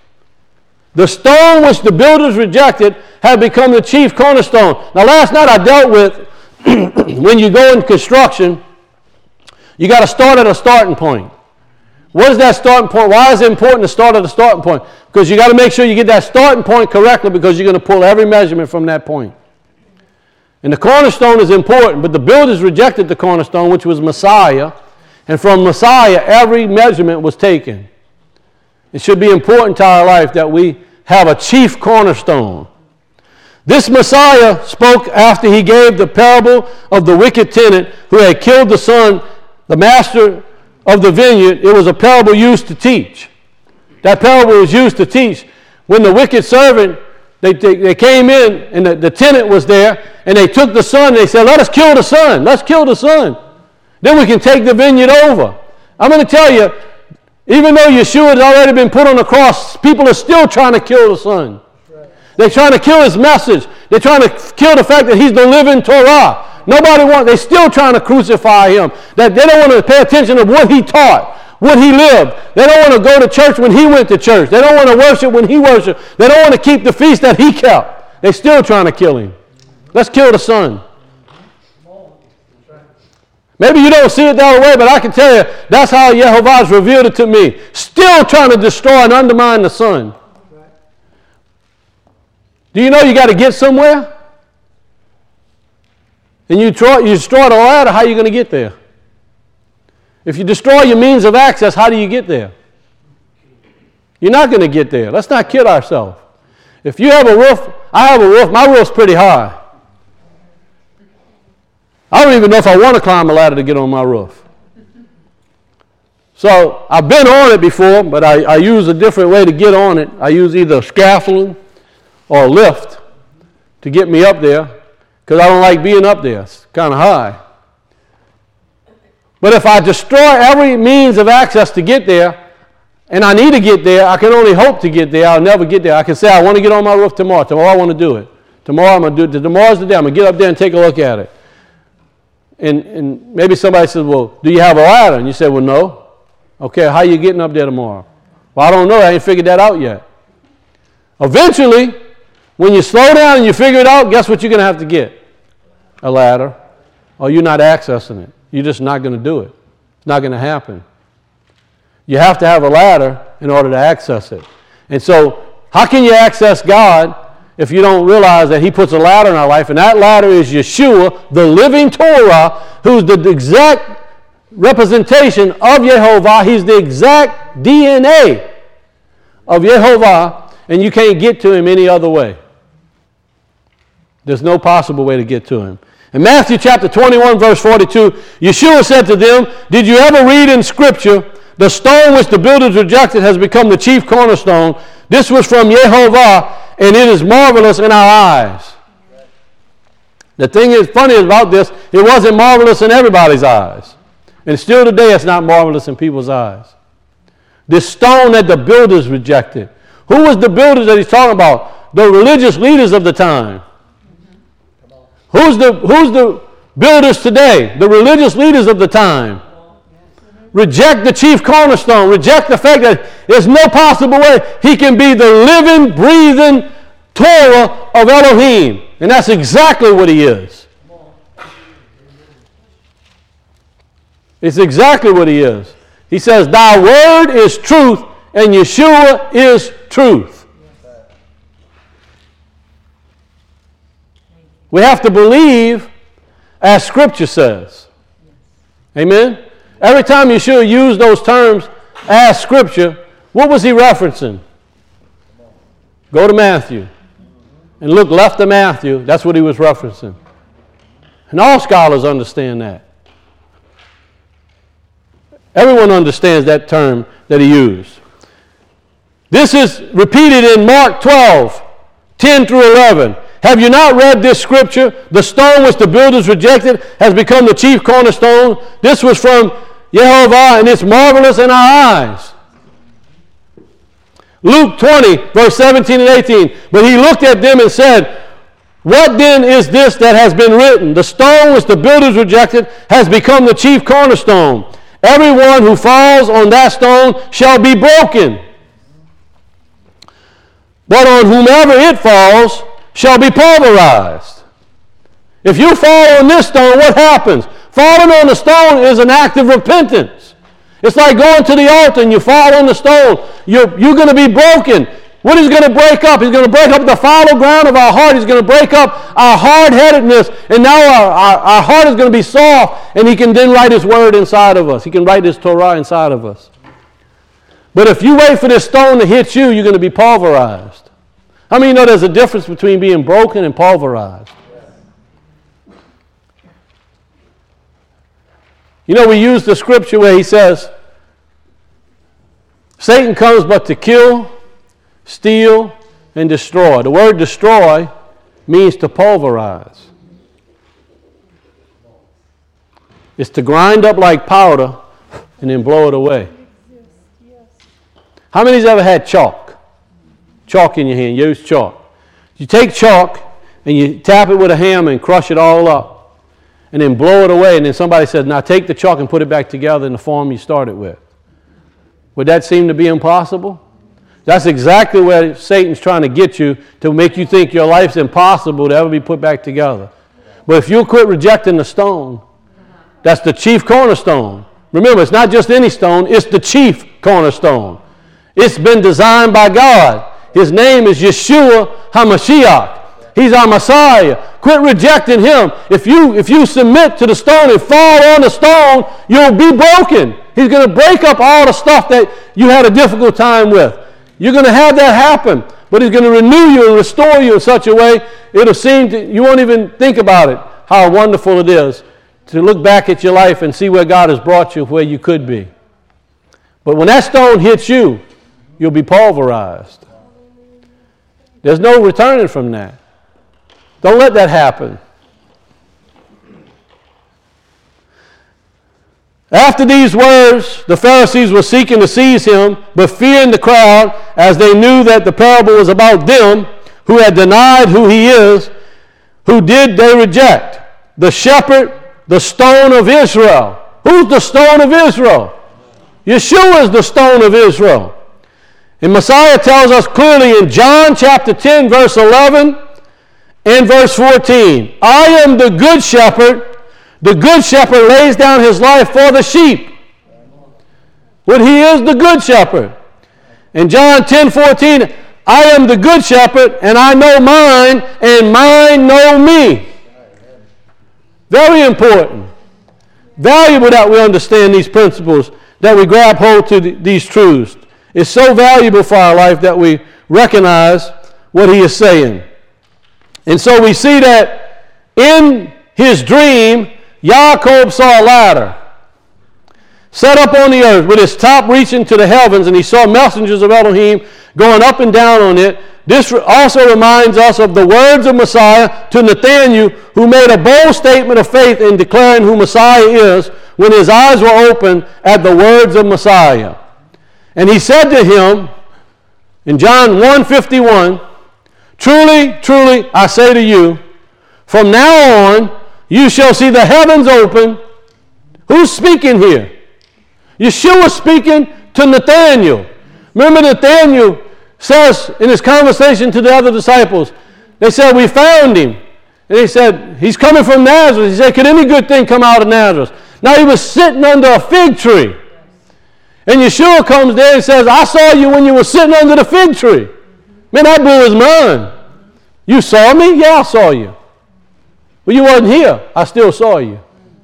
The stone which the builders rejected has become the chief cornerstone. Now, last night I dealt with when you go in construction, you got to start at a starting point. What is that starting point? Why is it important to start at a starting point? Because you got to make sure you get that starting point correctly, because you're going to pull every measurement from that point. And the cornerstone is important, but the builders rejected the cornerstone, which was Messiah. And from Messiah, every measurement was taken. It should be important to our life that we have a chief cornerstone. This Messiah spoke after he gave the parable of the wicked tenant who had killed the son, the master of the vineyard. It was a parable used to teach. That parable was used to teach. When the wicked servant, they came in and the tenant was there, and they took the son and they said, let us kill the son. Let's kill the son. Then we can take the vineyard over. I'm going to tell you, even though Yeshua has already been put on the cross, people are still trying to kill the son. They're trying to kill his message. They're trying to kill the fact that he's the living Torah. They're still trying to crucify him. That they don't want to pay attention to what he taught, what he lived. They don't want to go to church when he went to church. They don't want to worship when he worshiped. They don't want to keep the feast that he kept. They're still trying to kill him. Let's kill the son. Maybe you don't see it that way, but I can tell you that's how Yehovah's revealed it to me. Still trying to destroy and undermine the son. Do you know you got to get somewhere? And you destroy the ladder, how are you going to get there? If you destroy your means of access, how do you get there? You're not going to get there. Let's not kid ourselves. If you have a roof, I have a roof. My roof's pretty high. I don't even know if I want to climb a ladder to get on my roof. So I've been on it before, but I use a different way to get on it. I use either scaffolding or a lift to get me up there, because I don't like being up there. It's kind of high. But if I destroy every means of access to get there, and I need to get there, I can only hope to get there. I'll never get there. I can say, I want to get on my roof tomorrow. Tomorrow I want to do it. Tomorrow I'm going to do it. Tomorrow's the day. I'm going to get up there and take a look at it. And maybe somebody says, well, do you have a ladder? And you say, well, no. Okay, how are you getting up there tomorrow? Well, I don't know. I ain't figured that out yet. Eventually, when you slow down and you figure it out, guess what you're going to have to get? A ladder. Or you're not accessing it. You're just not going to do it. It's not going to happen. You have to have a ladder in order to access it. And so, how can you access God if you don't realize that he puts a ladder in our life? And that ladder is Yeshua, the living Torah, who's the exact representation of Yehovah. He's the exact DNA of Yehovah, and you can't get to him any other way. There's no possible way to get to him. In Matthew chapter 21, verse 42, Yeshua said to them, did you ever read in Scripture The stone which the builders rejected has become the chief cornerstone. This was from Yehovah, and it is marvelous in our eyes. The thing is funny about this, it wasn't marvelous in everybody's eyes. And still today it's not marvelous in people's eyes. This stone that the builders rejected. Who was the builders that he's talking about? The religious leaders of the time. Who's the builders today? The religious leaders of the time. Reject the chief cornerstone. Reject the fact that there's no possible way he can be the living, breathing Torah of Elohim. And that's exactly what he is. It's exactly what he is. He says, thy word is truth, and Yeshua is truth. We have to believe as Scripture says. Amen? Every time Yeshua used those terms as Scripture, what was he referencing? Go to Matthew and look left of Matthew. That's what he was referencing. And all scholars understand that. Everyone understands that term that he used. This is repeated in Mark 12, 10 through 11. Have you not read this scripture? The stone which the builders rejected has become the chief cornerstone. This was from Yehovah, and it's marvelous in our eyes. Luke 20, verse 17 and 18. But he looked at them and said, what then is this that has been written? The stone which the builders rejected has become the chief cornerstone. Everyone who falls on that stone shall be broken. But on whomever it falls shall be pulverized. If you fall on this stone, what happens? Falling on the stone is an act of repentance. It's like going to the altar and you fall on the stone. You're going to be broken. What is going to break up? He's going to break up the fallow ground of our heart. He's going to break up our hard-headedness. And now our heart is going to be soft, and he can then write his word inside of us. He can write his Torah inside of us. But if you wait for this stone to hit you, you're going to be pulverized. How many know there's a difference between being broken and pulverized? You know, we use the scripture where he says, Satan comes but to kill, steal, and destroy. The word destroy means to pulverize. It's to grind up like powder and then blow it away. How many's ever had chalk? Chalk in your hand. Use chalk. You take chalk and you tap it with a hammer and crush it all up and then blow it away, and then somebody says, now take the chalk and put it back together in the form you started with. Would that seem to be impossible? That's exactly where Satan's trying to get you, to make you think your life's impossible to ever be put back together. But if you'll quit rejecting the stone, that's the chief cornerstone. Remember, it's not just any stone, it's the chief cornerstone. It's been designed by God. His name is Yeshua HaMashiach. He's our Messiah. Quit rejecting him. If you submit to the stone and fall on the stone, you'll be broken. He's going to break up all the stuff that you had a difficult time with. You're going to have that happen, but he's going to renew you and restore you in such a way, it'll seem you won't even think about it, how wonderful it is to look back at your life and see where God has brought you, where you could be. But when that stone hits you, you'll be pulverized. There's no returning from that. Don't let that happen. After these words, the Pharisees were seeking to seize him, but fearing the crowd, as they knew that the parable was about them, who had denied who he is, who did they reject? The shepherd, the stone of Israel. Who's the stone of Israel? Yeshua is the stone of Israel. And Messiah tells us clearly in John chapter 10, verse 11 and verse 14, I am the good shepherd. The good shepherd lays down his life for the sheep. But he is the good shepherd. In John 10:14, I am the good shepherd, and I know mine, and mine know me. Very important. Valuable that we understand these principles, that we grab hold to these truths. It's so valuable for our life that we recognize what he is saying. And so we see that in his dream, Jacob saw a ladder. set up on the earth with its top reaching to the heavens, and he saw messengers of Elohim going up and down on it. This also reminds us of the words of Messiah to Nathanael, who made a bold statement of faith in declaring who Messiah is when his eyes were opened at the words of Messiah. And he said to him in John 1:51, "Truly, truly, I say to you, from now on you shall see the heavens open." Who's speaking here? Yeshua speaking to Nathanael. Remember, Nathanael says in his conversation to the other disciples, they said, "We found him." And he said, "He's coming from Nazareth." He said, "Could any good thing come out of Nazareth?" Now he was sitting under a fig tree. And Yeshua comes there and says, "I saw you when you were sitting under the fig tree." Man, that blew his mind. "You saw me?" "Yeah, I saw you." "Well, you wasn't here." "I still saw you."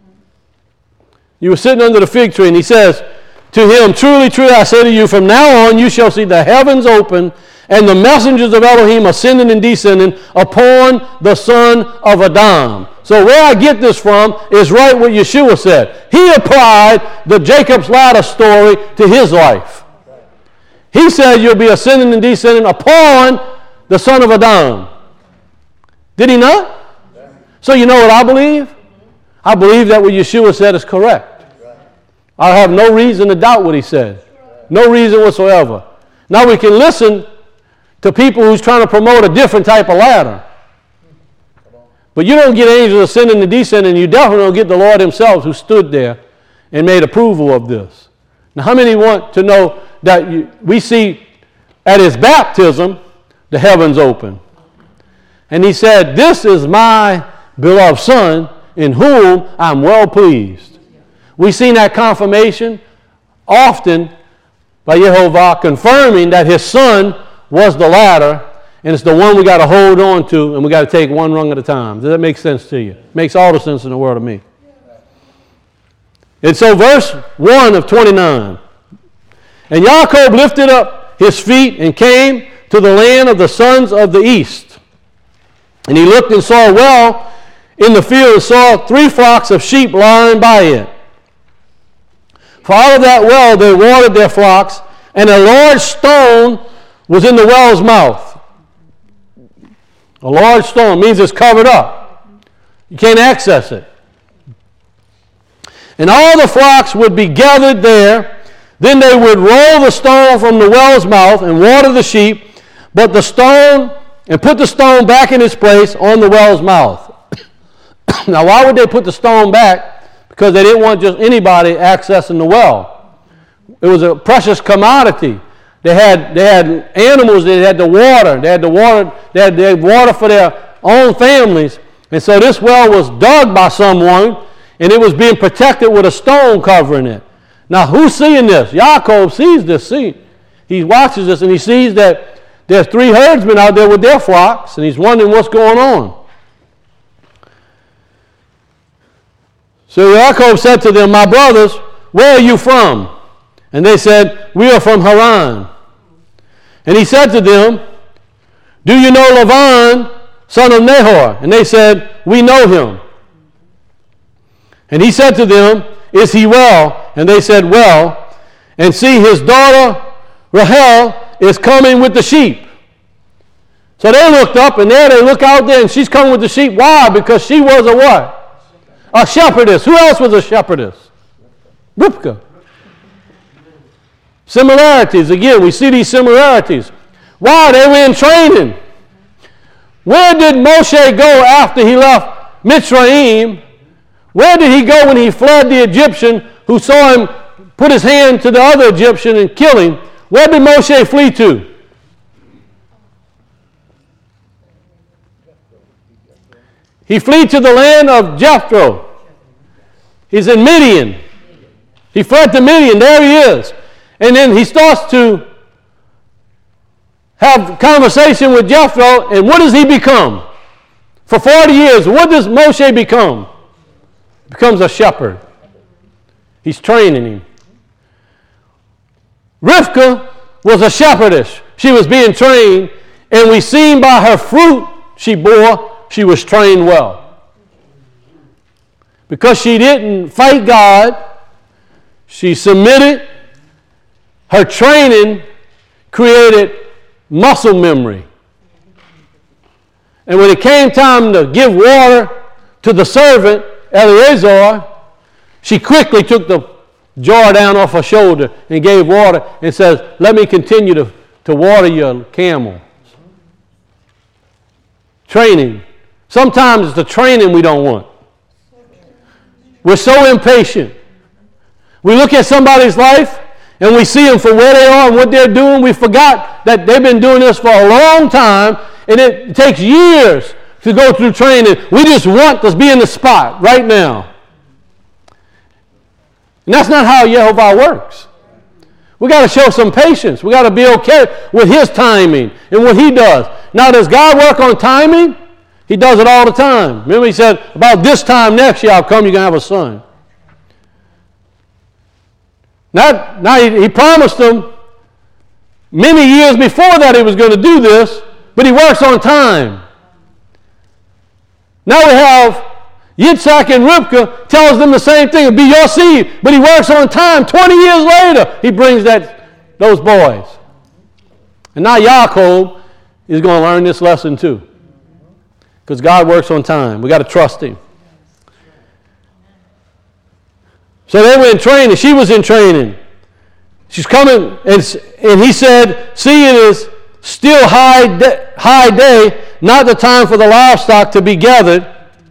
You were sitting under the fig tree. And he says to him, "Truly, truly, I say to you, from now on you shall see the heavens open and the messengers of Elohim ascending and descending upon the son of Adam." So where I get this from is right what Yeshua said. He applied the Jacob's ladder story to his life. He said you'll be ascending and descending upon the son of Adam. Did he not? So you know what I believe? I believe that what Yeshua said is correct. I have no reason to doubt what he said. No reason whatsoever. Now we can listen to people who's trying to promote a different type of ladder. But you don't get angels ascending and descending. You definitely don't get the Lord himself who stood there and made approval of this. Now how many want to know that we see at his baptism the heavens open? And he said, "This is my beloved son in whom I'm well pleased." We've seen that confirmation often by Yehovah confirming that his son was the ladder, and it's the one we got to hold on to, and we got to take one rung at a time. Does that make sense to you? Makes all the sense in the world to me. And so verse 1 of 29. "And Jacob lifted up his feet and came to the land of the sons of the east. And he looked and saw a well in the field, and saw 3 flocks of sheep lying by it. For out of that well they watered their flocks, and a large stone was in the well's mouth." A large stone means it's covered up. You can't access it. "And all the flocks would be gathered there. Then they would roll the stone from the well's mouth and water the sheep, but the stone, and put the stone back in its place on the well's mouth." Now, why would they put the stone back? Because they didn't want just anybody accessing the well. It was a precious commodity. They had animals they had to water. They had water for their own families. And so this well was dug by someone, and it was being protected with a stone covering it. Now, who's seeing this? Jacob sees this scene. He watches this, and he sees that there's 3 herdsmen out there with their flocks, and he's wondering what's going on. So Jacob said to them, "My brothers, where are you from?" And they said, "We are from Haran." And he said to them, "Do you know Laban, son of Nahor?" And they said, "We know him." And he said to them, "Is he well?" And they said, "Well. And see, his daughter Rahel is coming with the sheep." So they looked up, and there they look out there, and she's coming with the sheep. Why? Because she was a what? A shepherdess. Who else was a shepherdess? Rivka. Similarities. Again, we see these similarities. Why? They were in training. Where did Moshe go after he left Mitzrayim? Where did he go when he fled the Egyptian who saw him put his hand to the other Egyptian and kill him? Where did Moshe flee to? He fled to the land of Jethro. He's in Midian. He fled to Midian. There he is. And then he starts to have conversation with Jethro. And what does he become? For 40 years, what does Moshe become? He becomes a shepherd. He's training him. Rivka was a shepherdess. She was being trained. And we seen by her fruit she bore, she was trained well. Because she didn't fight God, She submitted. Her training created muscle memory. And when it came time to give water to the servant, Eleazar, she quickly took the jar down off her shoulder and gave water and says, let me continue to water your camel. Training. Sometimes it's the training we don't want. We're so impatient. We look at somebody's life and we see them for where they are and what they're doing. We forgot that they've been doing this for a long time, and it takes years to go through training. We just want to be in the spot right now. And that's not how Yehovah works. We got to show some patience. We got to be okay with his timing and what he does. Now, does God work on timing? He does it all the time. Remember, he said, about this time next year, I'll come, you're going to have a son. Now he promised them many years before that he was going to do this, but he works on time. Now we have Yitzhak and Rivka tells them the same thing. It'll be your seed, but he works on time. 20 years later, he brings those boys. And now Yaakov is going to learn this lesson too. Because God works on time. We got to trust him. So they were in training. She was in training. She's coming, and he said, see, it is still high day, not the time for the livestock to be gathered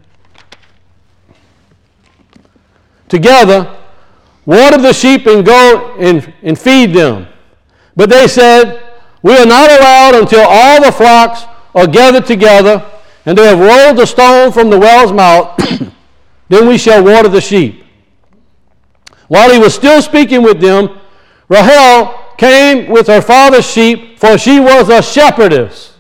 together. Water the sheep and go and feed them. But they said, we are not allowed until all the flocks are gathered together, and they have rolled the stone from the well's mouth. Then we shall water the sheep. While he was still speaking with them, Rahel came with her father's sheep, for she was a shepherdess.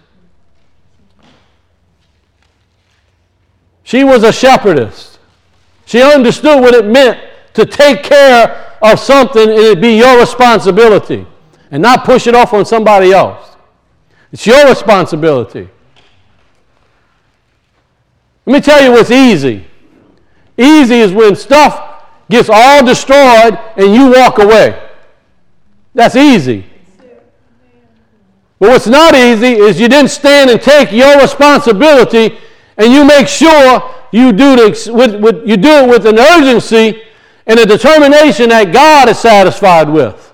She was a shepherdess. She understood what it meant to take care of something and it be your responsibility and not push it off on somebody else. It's your responsibility. Let me tell you what's easy. Easy is when stuff gets all destroyed and you walk away. That's easy. But what's not easy is you didn't stand and take your responsibility and you make sure you do it with an urgency and a determination that God is satisfied with.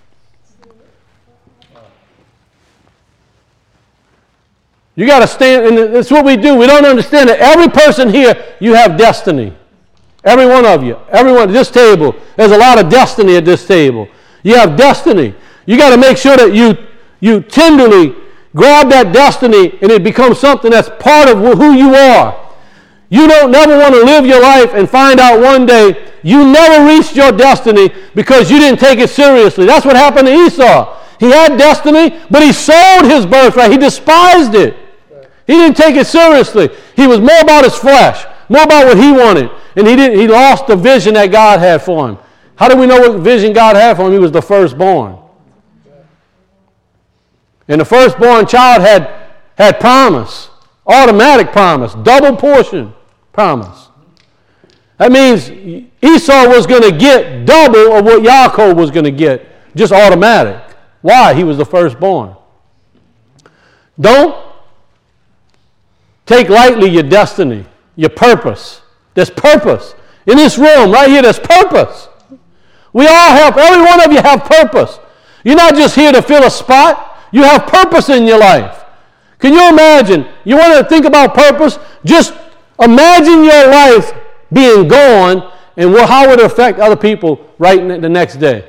You got to stand, and that's what we do. We don't understand that every person here, you have destiny. Every one of you, everyone at this table, there's a lot of destiny at this table. You have destiny. You got to make sure that you tenderly grab that destiny and it becomes something that's part of who you are. You don't never want to live your life and find out one day you never reached your destiny because you didn't take it seriously. That's what happened to Esau. He had destiny, but he sold his birthright. He despised it. He didn't take it seriously. He was more about his flesh, more about what he wanted. And he lost the vision that God had for him. How do we know what vision God had for him? He was the firstborn. And the firstborn child had promise, automatic promise, double portion promise. That means Esau was going to get double of what Yaakov was going to get, just automatic. Why? He was the firstborn. Don't take lightly your destiny, your purpose. There's purpose. In this room, right here, there's purpose. We all have, every one of you have purpose. You're not just here to fill a spot. You have purpose in your life. Can you imagine? You want to think about purpose? Just imagine your life being gone and how would it affect other people right the next day.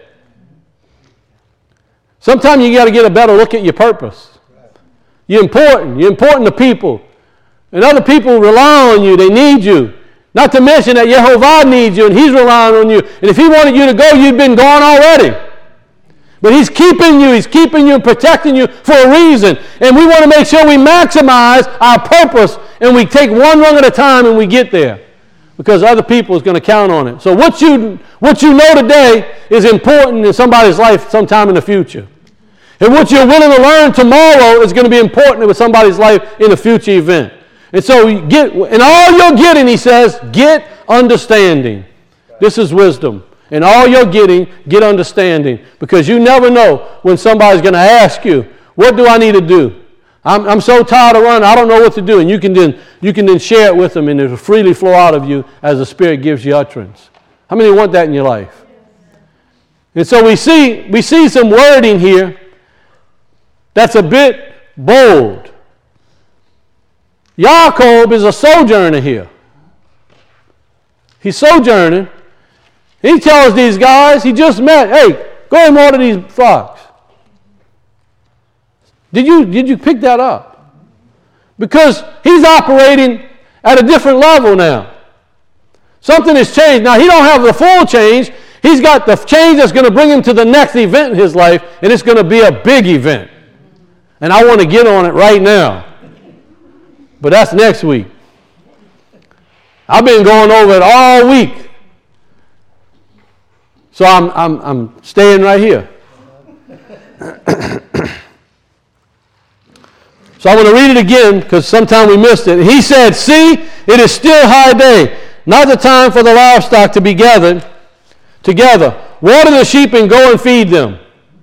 Sometimes you got to get a better look at your purpose. You're important. You're important to people. And other people rely on you. They need you. Not to mention that Yehovah needs you and he's relying on you. And if he wanted you to go, you'd been gone already. But he's keeping you and protecting you for a reason. And we want to make sure we maximize our purpose and we take one rung at a time and we get there. Because other people is going to count on it. So what you know today is important in somebody's life sometime in the future. And what you're willing to learn tomorrow is going to be important in somebody's life in a future event. And so and all you're getting, he says, get understanding. This is wisdom. In all you're getting, get understanding. Because you never know when somebody's going to ask you, what do I need to do? I'm so tired of running, I don't know what to do. And you can then share it with them, and it will freely flow out of you as the Spirit gives you utterance. How many want that in your life? And so we see some wording here that's a bit bold. Jacob is a sojourner here. He's sojourning. He tells these guys he just met, hey, go ahead and water these flocks. Did you pick that up? Because he's operating at a different level now. Something has changed. Now, he don't have the full change. He's got the change that's going to bring him to the next event in his life, and it's going to be a big event. And I want to get on it right now. But that's next week. I've been going over it all week. So I'm staying right here. So I want to read it again because sometime we missed it. He said, see, it is still high day, not the time for the livestock to be gathered together. Water the sheep and go and feed them.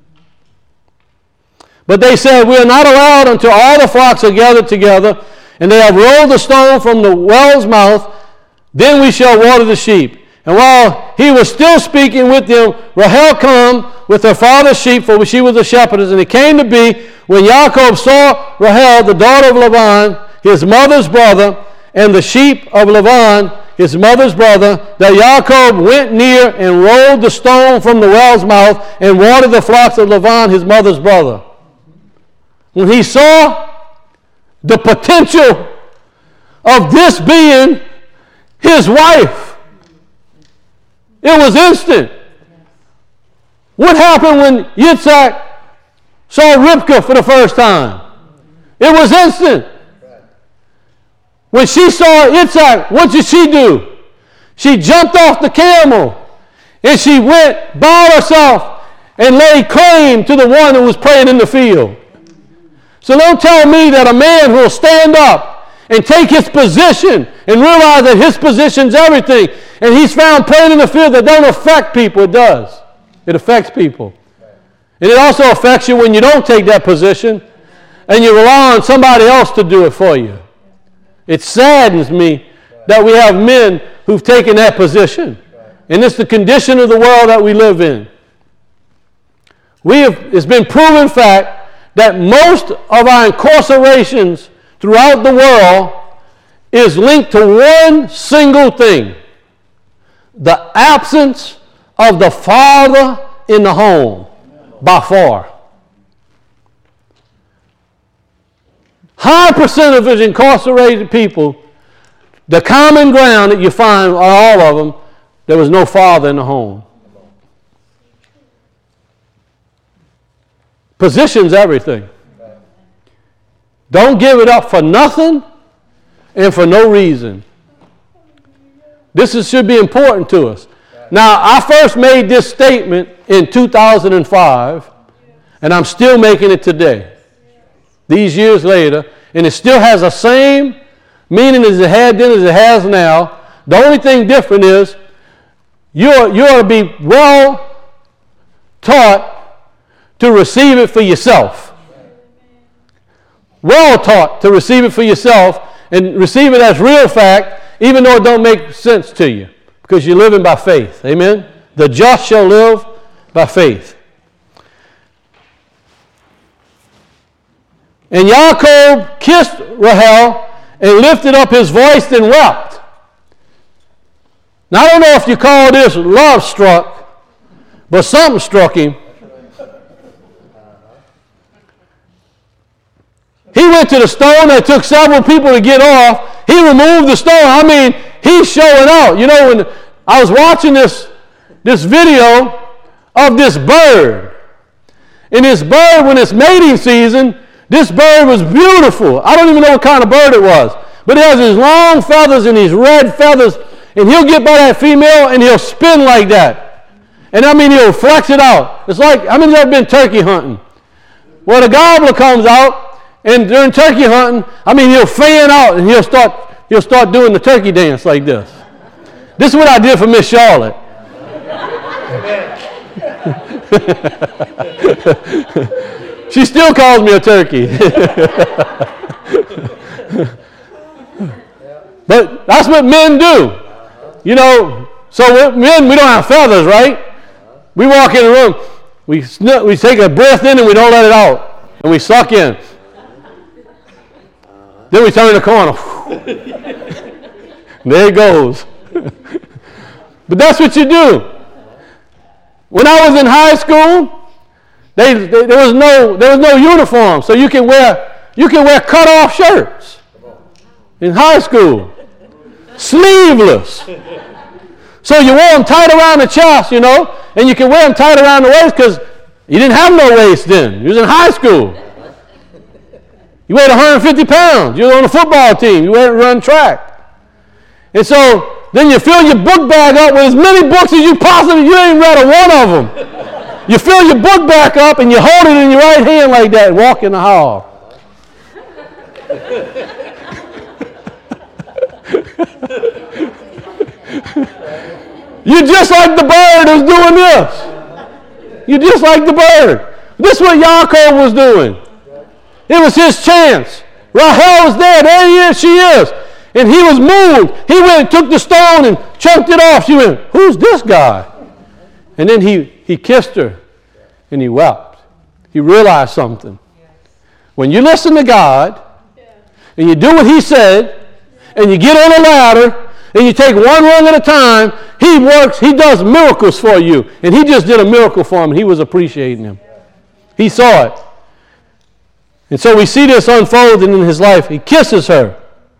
But they said, we are not allowed until all the flocks are gathered together, and they have rolled the stone from the well's mouth, then we shall water the sheep. And while he was still speaking with them, Rahel came with her father's sheep, for she was a shepherdess. And it came to be, when Jacob saw Rahel, the daughter of Laban, his mother's brother, and the sheep of Laban, his mother's brother, that Jacob went near and rolled the stone from the well's mouth and watered the flocks of Laban, his mother's brother. When he saw the potential of this being his wife, it was instant. What happened when Yitzhak saw Rivka for the first time? It was instant. When she saw Yitzhak, what did she do? She jumped off the camel and she went, bowed herself, and laid claim to the one who was praying in the field. So don't tell me that a man will stand up and take his position and realize that his position's everything, and he's found praying in the field that don't affect people. It does. It affects people. And it also affects you when you don't take that position and you rely on somebody else to do it for you. It saddens me that we have men who've taken that position. And it's the condition of the world that we live in. It's been proven fact that most of our incarcerations throughout the world is linked to one single thing: the absence of the father in the home, by far. High percent of his incarcerated people, the common ground that you find are all of them, there was no father in the home. Position's everything. Don't give it up for nothing and for no reason. This should be important to us. Now, I first made this statement in 2005, and I'm still making it today, these years later, and it still has the same meaning as it had then as it has now. The only thing different is you ought to be well taught to receive it for yourself. Well taught to receive it for yourself and receive it as real fact, even though it don't make sense to you, because you're living by faith. Amen? The just shall live by faith. And Jacob kissed Rahel and lifted up his voice and wept. Now, I don't know if you call this love struck, but something struck him. He went to the stone. It took several people to get off. He removed the stone. I mean, he's showing out. You know, when I was watching this video of this bird, and this bird, when it's mating season, this bird was beautiful. I don't even know what kind of bird it was, but it has these long feathers and these red feathers, and he'll get by that female and he'll spin like that. And I mean, he'll flex it out. It's like, how many of you ever been turkey hunting? Well, the gobbler comes out, and during turkey hunting, I mean, he'll fan out and he'll start doing the turkey dance like this. This is what I did for Miss Charlotte. She still calls me a turkey. But that's what men do. You know, so men, we don't have feathers, right? We walk in the room, we take a breath in and we don't let it out. And we suck in. Then we turn the corner. There it goes. But that's what you do. When I was in high school, there was no uniform, so you can wear cut-off shirts in high school, sleeveless. So you wore them tight around the chest, you know, and you can wear them tight around the waist because you didn't have no waist then. You was in high school. You weighed 150 pounds. You were on the football team. You went run track. And so then you fill your book bag up with as many books as you ain't read one of them. You fill your book bag up and you hold it in your right hand like that and walk in the hall. You're just like the bird who's doing this. You're just like the bird. This is what Yaakov was doing. It was his chance. Rahel was there. There she is. And he was moved. He went and took the stone and chunked it off. She went, who's this guy? And then he kissed her and he wept. He realized something. When you listen to God and you do what he said and you get on a ladder and you take one rung at a time, he works, he does miracles for you. And he just did a miracle for him and he was appreciating him. He saw it. And so we see this unfolding in his life. He kisses her.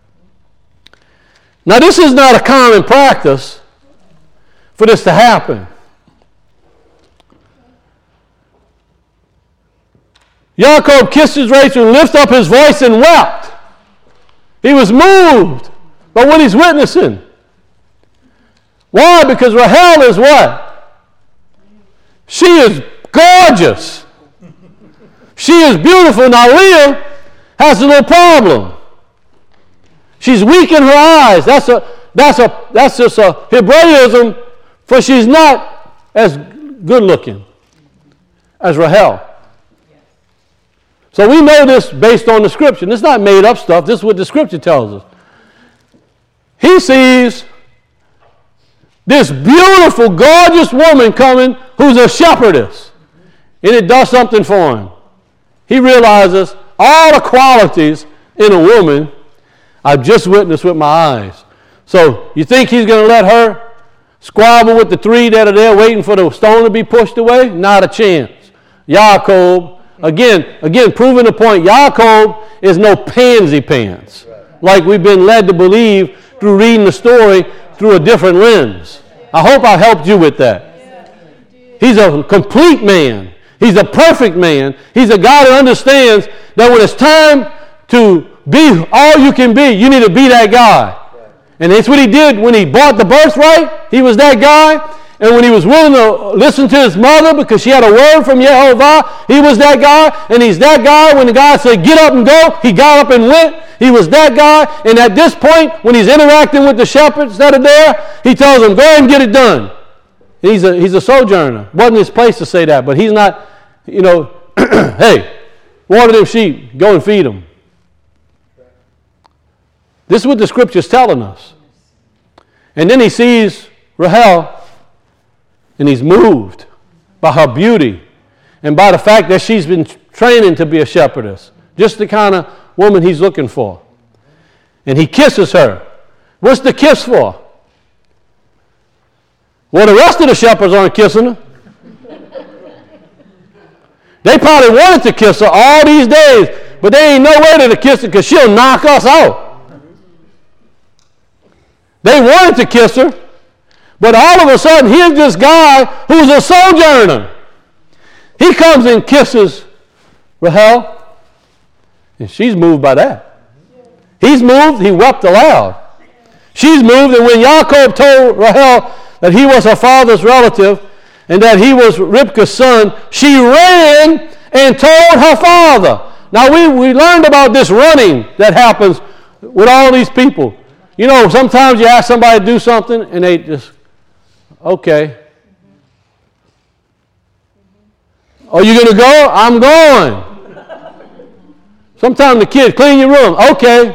Now this is not a common practice for this to happen. Yaakov kisses Rachel and lifted up his voice and wept. He was moved by what he's witnessing. Why? Because Rahel is what? She is gorgeous. She is beautiful. Now Leah has a little problem. She's weak in her eyes. That's just a Hebraism for she's not as good looking as Rahel. So we know this based on the scripture. This is not made up stuff. This is what the scripture tells us. He sees this beautiful, gorgeous woman coming who's a shepherdess. And it does something for him. He realizes all the qualities in a woman I've just witnessed with my eyes. So you think he's going to let her squabble with the three that are there waiting for the stone to be pushed away? Not a chance. Yaakov, again, proving the point, Yaakov is no pansy pants, like we've been led to believe through reading the story through a different lens. I hope I helped you with that. He's a complete man. He's a perfect man. He's a guy who understands that when it's time to be all you can be, you need to be that guy. And that's what he did when he bought the birthright. He was that guy. And when he was willing to listen to his mother because she had a word from Yehovah, he was that guy. And he's that guy when the guy said, get up and go, he got up and went. He was that guy. And at this point, when he's interacting with the shepherds that are there, he tells them, go ahead and get it done. He's a sojourner. Wasn't his place to say that, but he's not, hey, water them sheep, go and feed them. This is what the scripture's telling us. And then he sees Rahel, and he's moved by her beauty and by the fact that she's been training to be a shepherdess. Just the kind of woman he's looking for. And he kisses her. What's the kiss for? Well, the rest of the shepherds aren't kissing her. They probably wanted to kiss her all these days, but they ain't no way to kiss her because she'll knock us out. They wanted to kiss her, but all of a sudden, here's this guy who's a sojourner. He comes and kisses Rahel, and she's moved by that. He's moved, he wept aloud. She's moved, and when Yaakov told Rahel that he was her father's relative and that he was Rivka's son, she ran and told her father. Now, we learned about this running that happens with all these people. You know, sometimes you ask somebody to do something and they just, okay. Are you going to go? I'm going. Sometimes the kids, clean your room. Okay.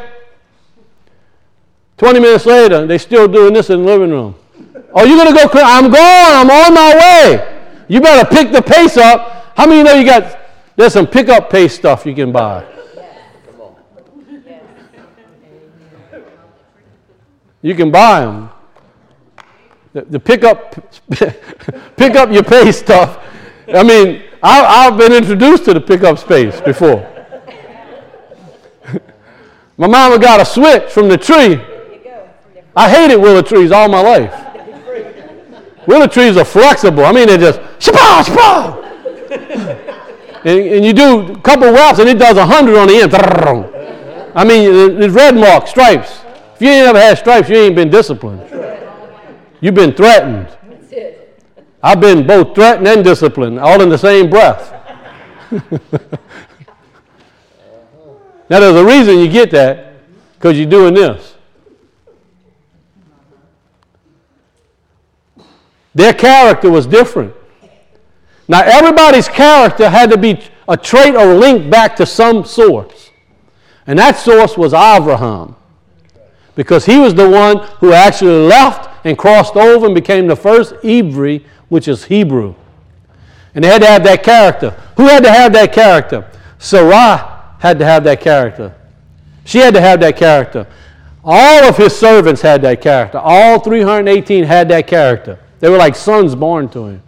20 minutes later, they still doing this in the living room. Are you going to go clean? I'm going. I'm on my way. You better pick the pace up. How many of you know there's some pick-up pace stuff you can buy? You can buy them. The pick up your pace stuff. I mean, I've been introduced to the pick-up space before. My mama got a switch from the tree. I hated willow trees all my life. Willow trees are flexible. I mean, they're just shapow, shapow. And you do a couple wraps and it does 100 on the end. I mean, there's red mark, stripes. If you ain't ever had stripes, you ain't been disciplined. You've been threatened. I've been both threatened and disciplined, all in the same breath. Now, there's a reason you get that, because you're doing this. Their character was different. Now, everybody's character had to be a trait or linked back to some source. And that source was Abraham, because he was the one who actually left and crossed over and became the first Ivri, which is Hebrew. And they had to have that character. Who had to have that character? Sarah had to have that character. She had to have that character. All of his servants had that character. All 318 had that character. They were like sons born to him.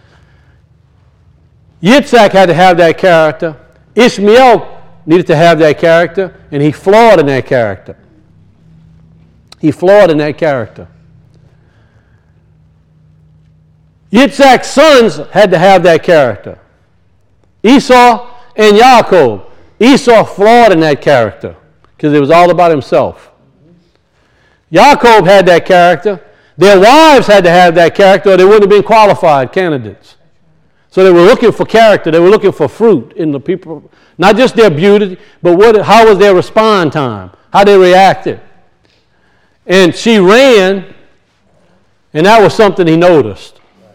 Yitzhak had to have that character. Ishmael needed to have that character, and he flawed in that character. He flawed in that character. Yitzhak's sons had to have that character. Esau and Yaakov. Esau flawed in that character because it was all about himself. Yaakov had that character. Their wives had to have that character or they wouldn't have been qualified candidates. So they were looking for character. They were looking for fruit in the people. Not just their beauty, but how was their response time? How they reacted. And she ran, and that was something he noticed.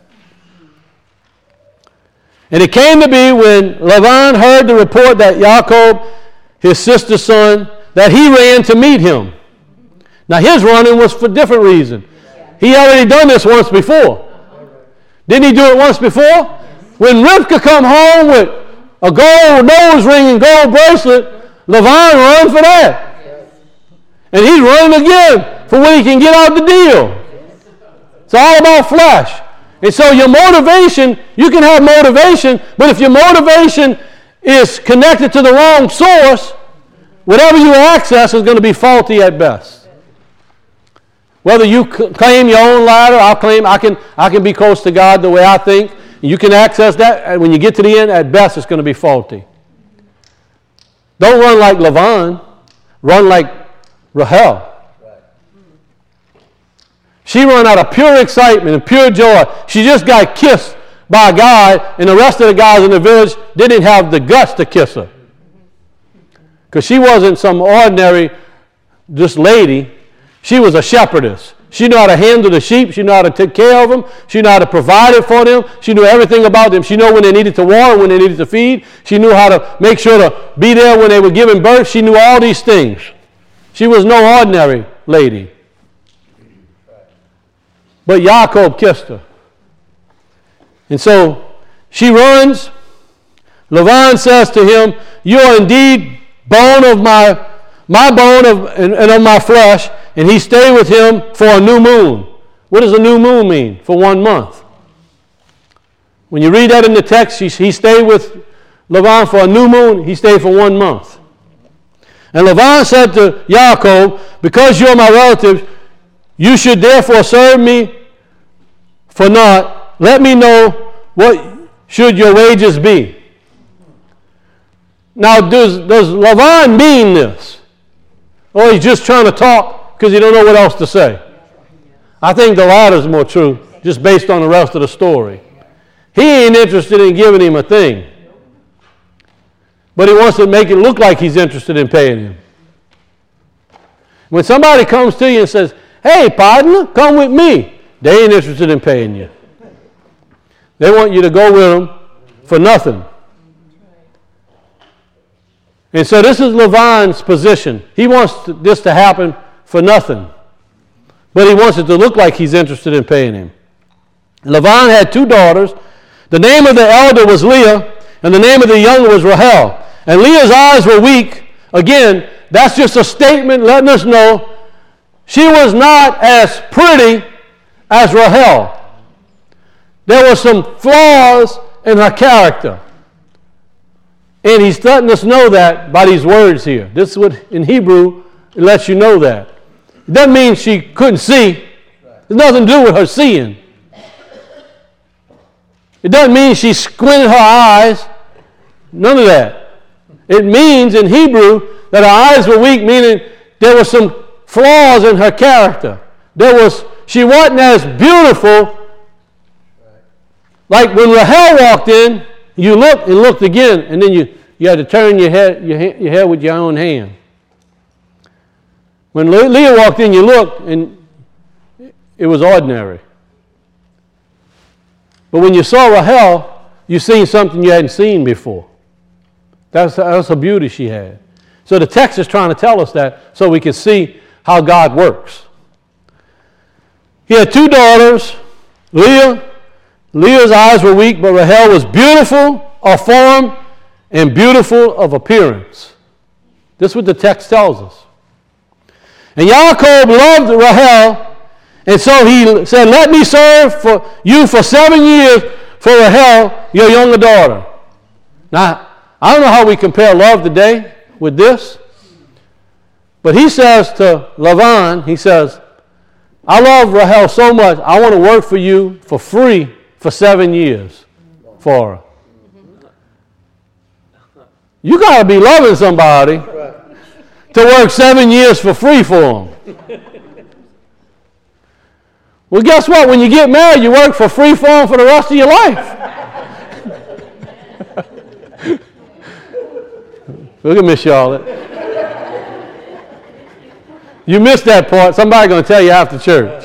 And it came to be when Laban heard the report that Yaakov, his sister's son, that he ran to meet him. Now his running was for a different reason. He already done this once before. Didn't he do it once before? When Rivka come home with a gold nose ring and gold bracelet, Laban run for that. And he's running again for when he can get out the deal. It's all about flesh. And so your motivation, you can have motivation, but if your motivation is connected to the wrong source, whatever you access is going to be faulty at best. Whether you claim your own ladder, I'll claim I can be close to God the way I think. You can access that, and when you get to the end, at best it's going to be faulty. Don't run like Lavan. Run like Rahel. She ran out of pure excitement and pure joy. She just got kissed by a guy, and the rest of the guys in the village didn't have the guts to kiss her. Because she wasn't some ordinary just lady. She was a shepherdess. She knew how to handle the sheep. She knew how to take care of them. She knew how to provide it for them. She knew everything about them. She knew when they needed to water, when they needed to feed. She knew how to make sure to be there when they were giving birth. She knew all these things. She was no ordinary lady. But Yaakov kissed her. And so she runs. Laban says to him, "You are indeed bone of my bone and of my flesh." And he stayed with him for a new moon. What does a new moon mean? For 1 month. When you read that in the text, he stayed with Laban for a new moon. He stayed for 1 month. And Laban said to Yaakov, "Because you are my relative, you should therefore serve me for naught. Let me know what should your wages be." Now, does Laban mean this? Or he's just trying to talk because he don't know what else to say? I think the latter is more true, just based on the rest of the story. He ain't interested in giving him a thing. But he wants to make it look like he's interested in paying him. When somebody comes to you and says, "Hey, partner, come with me," they ain't interested in paying you. They want you to go with them for nothing. And so this is Laban's position. He wants this to happen for nothing. But he wants it to look like he's interested in paying him. Laban had 2 daughters. The name of the elder was Leah, and the name of the younger was Rahel. And Leah's eyes were weak. Again, that's just a statement letting us know she was not as pretty as Rahel. There were some flaws in her character. And he's letting us know that by these words here. This is what in Hebrew it lets you know that. It doesn't mean she couldn't see. There's nothing to do with her seeing. It doesn't mean she squinted her eyes. None of that. It means in Hebrew that her eyes were weak, meaning there were some flaws in her character. She wasn't as beautiful. Like when Rahel walked in, you looked and looked again, and then you had to turn your head with your own hand. When Leah walked in, you looked, and it was ordinary. But when you saw Rahel, you seen something you hadn't seen before. That's a beauty she had. So the text is trying to tell us that so we can see how God works. He had 2 daughters, Leah. Leah's eyes were weak, but Rahel was beautiful of form and beautiful of appearance. This is what the text tells us. And Yaakov loved Rahel, and so he said, let me serve for you for 7 years for Rahel, your younger daughter. Now, I don't know how we compare love today with this, but he says to Laban, he says, I love Rahel so much, I want to work for you for free for 7 years for her. You got to be loving somebody to work 7 years for free for them. Well, guess what? When you get married, you work for free for them for the rest of your life. Look at Miss Charlotte. You missed that part. Somebody's going to tell you after church.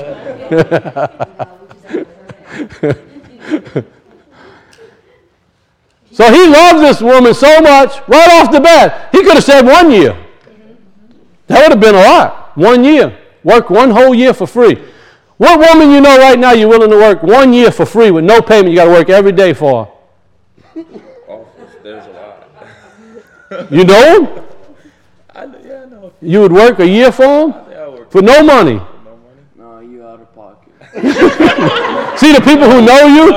So he loved this woman so much right off the bat. He could have said 1 year. That would have been a lot. 1 year. Work 1 whole year for free. What woman you know right now you're willing to work 1 year for free with no payment? You got to work every day for her. There's a lot. You know him? I know. You would work a year for him? For no money. No, you out of pocket. See the people who know you?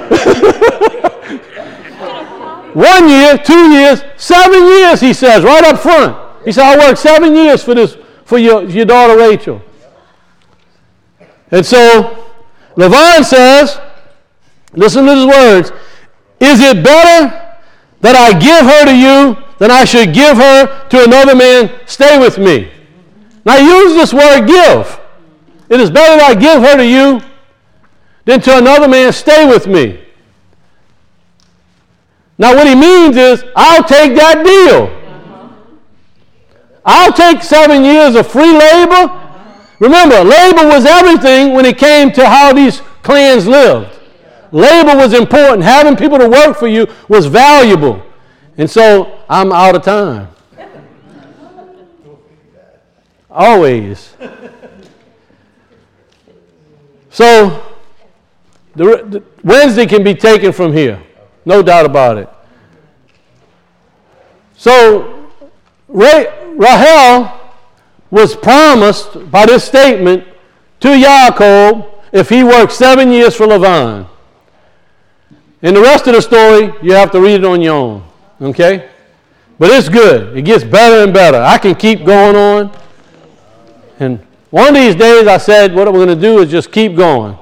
1 year, 2 years, 7 years, he says, right up front. He said, I worked 7 years for your daughter Rachel. And so Laban says, listen to his words, is it better that I give her to you than I should give her to another man? Stay with me. Now use this word give. It is better that I give her to you than to another man. Stay with me. Now what he means is, I'll take that deal. I'll take 7 years of free labor. Remember, labor was everything when it came to how these clans lived. Labor was important. Having people to work for you was valuable. And so I'm out of time. Always. So the Wednesday can be taken from here. No doubt about it. So Rahel was promised by this statement to Yaakov if he worked 7 years for Laban. And the rest of the story, you have to read it on your own. Okay? But it's good. It gets better and better. I can keep going on. And one of these days I said what we're going to do is just keep going.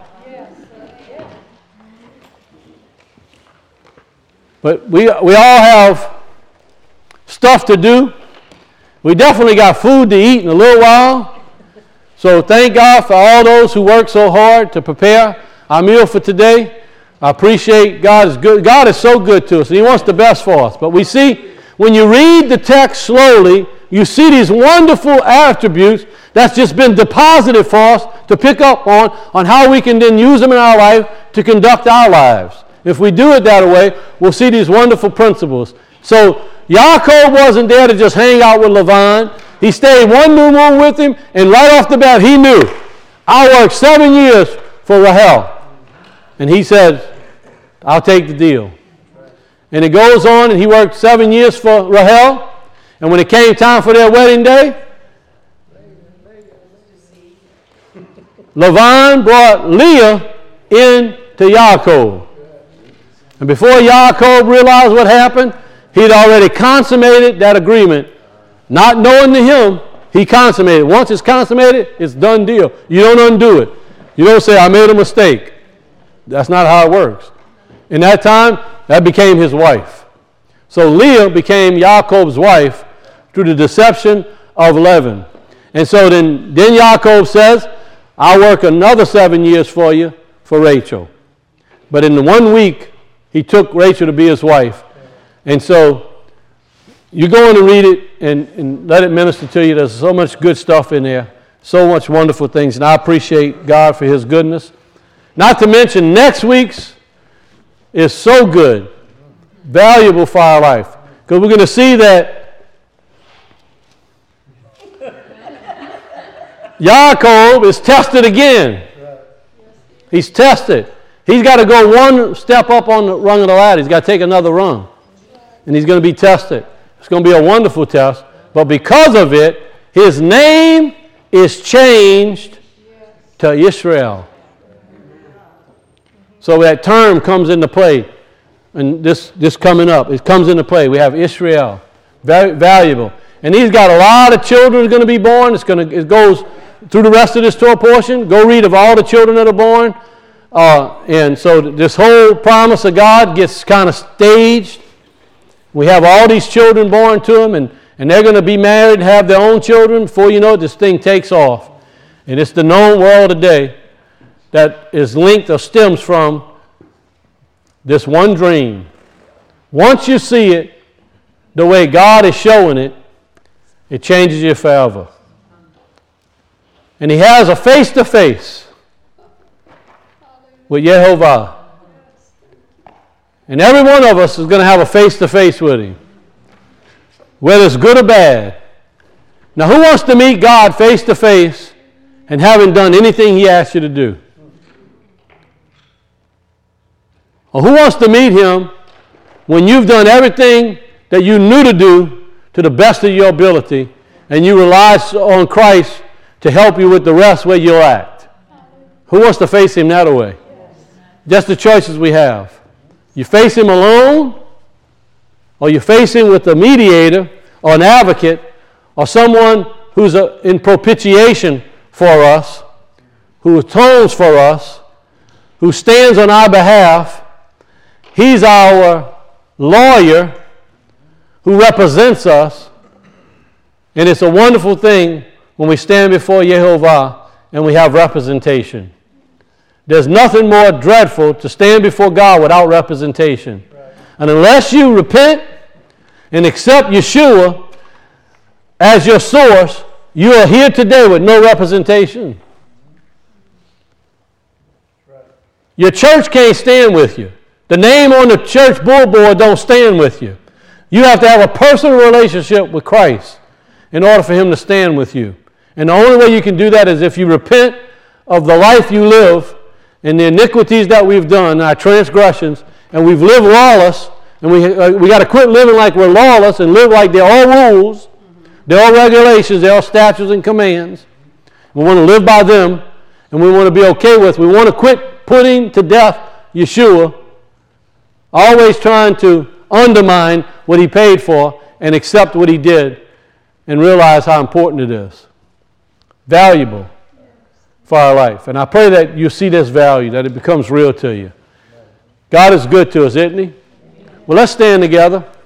But we all have stuff to do. We definitely got food to eat in a little while. So thank God for all those who work so hard to prepare our meal for today. I appreciate God is good. God is so good to us, and He wants the best for us. But we see, when you read the text slowly, you see these wonderful attributes that's just been deposited for us to pick up on how we can then use them in our life to conduct our lives. if we do it that way, we'll see these wonderful principles. So Yaakov wasn't there to just hang out with Lavan. He stayed one new moon with him, and right off the bat, he knew, I worked 7 years for Rahel. And he said, I'll take the deal. And it goes on, and he worked 7 years for Rahel. And when it came time for their wedding day, Lavan brought Leah in to Yaakov. And before Yaakov realized what happened, he'd already consummated that agreement. Not knowing to him, he consummated. Once it's consummated, it's done deal. You don't undo it. You don't say, I made a mistake. That's not how it works. In that time, that became his wife. So Leah became Yaakov's wife through the deception of Laban. And so then Yaakov says, I'll work another 7 years for you for Rachel. But in the 1 week, he took Rachel to be his wife. And so you go in and read it and let it minister to you. There's so much good stuff in there, so much wonderful things. And I appreciate God for his goodness. Not to mention next week's is so good, valuable for our life. Because we're going to see that Yaakov is tested again. He's tested. He's got to go one step up on the rung of the ladder. He's got to take another rung. And he's going to be tested. It's going to be a wonderful test. But because of it, his name is changed to Israel. So that term comes into play. And this coming up, it comes into play. We have Israel. Very valuable. And he's got a lot of children going to be born. It goes through the rest of this Torah portion. Go read of all the children that are born. And so this whole promise of God gets kind of staged. We have all these children born to them, and they're going to be married and have their own children. Before you know it, this thing takes off. And it's the known world today that is linked or stems from this one dream. Once you see it the way God is showing it, it changes you forever. And he has a face-to-face with Yehovah. And every one of us is going to have a face-to-face with him, whether it's good or bad. Now, who wants to meet God face-to-face and haven't done anything he asked you to do? Or who wants to meet him when you've done everything that you knew to do to the best of your ability and you rely on Christ to help you with the rest where you'll act? Who wants to face him that way? That's the choices we have. You face him alone, or you face him with a mediator or an advocate or someone who's in propitiation for us, who atones for us, who stands on our behalf. He's our lawyer who represents us. And it's a wonderful thing when we stand before Yehovah and we have representation. There's nothing more dreadful to stand before God without representation. Right. And unless you repent and accept Yeshua as your source, you are here today with no representation. Right. Your church can't stand with you. The name on the church billboard don't stand with you. You have to have a personal relationship with Christ in order for him to stand with you. And the only way you can do that is if you repent of the life you live and the iniquities that we've done, our transgressions, and we've lived lawless, and we got to quit living like we're lawless and live like they're all rules, they're all regulations, they're all statutes and commands. We want to live by them, and we want to be okay with. We want to quit putting to death Yeshua, always trying to undermine what he paid for and accept what he did and realize how important it is. Valuable for our life. And I pray that you see this value, that it becomes real to you. God is good to us, isn't he? Well, let's stand together.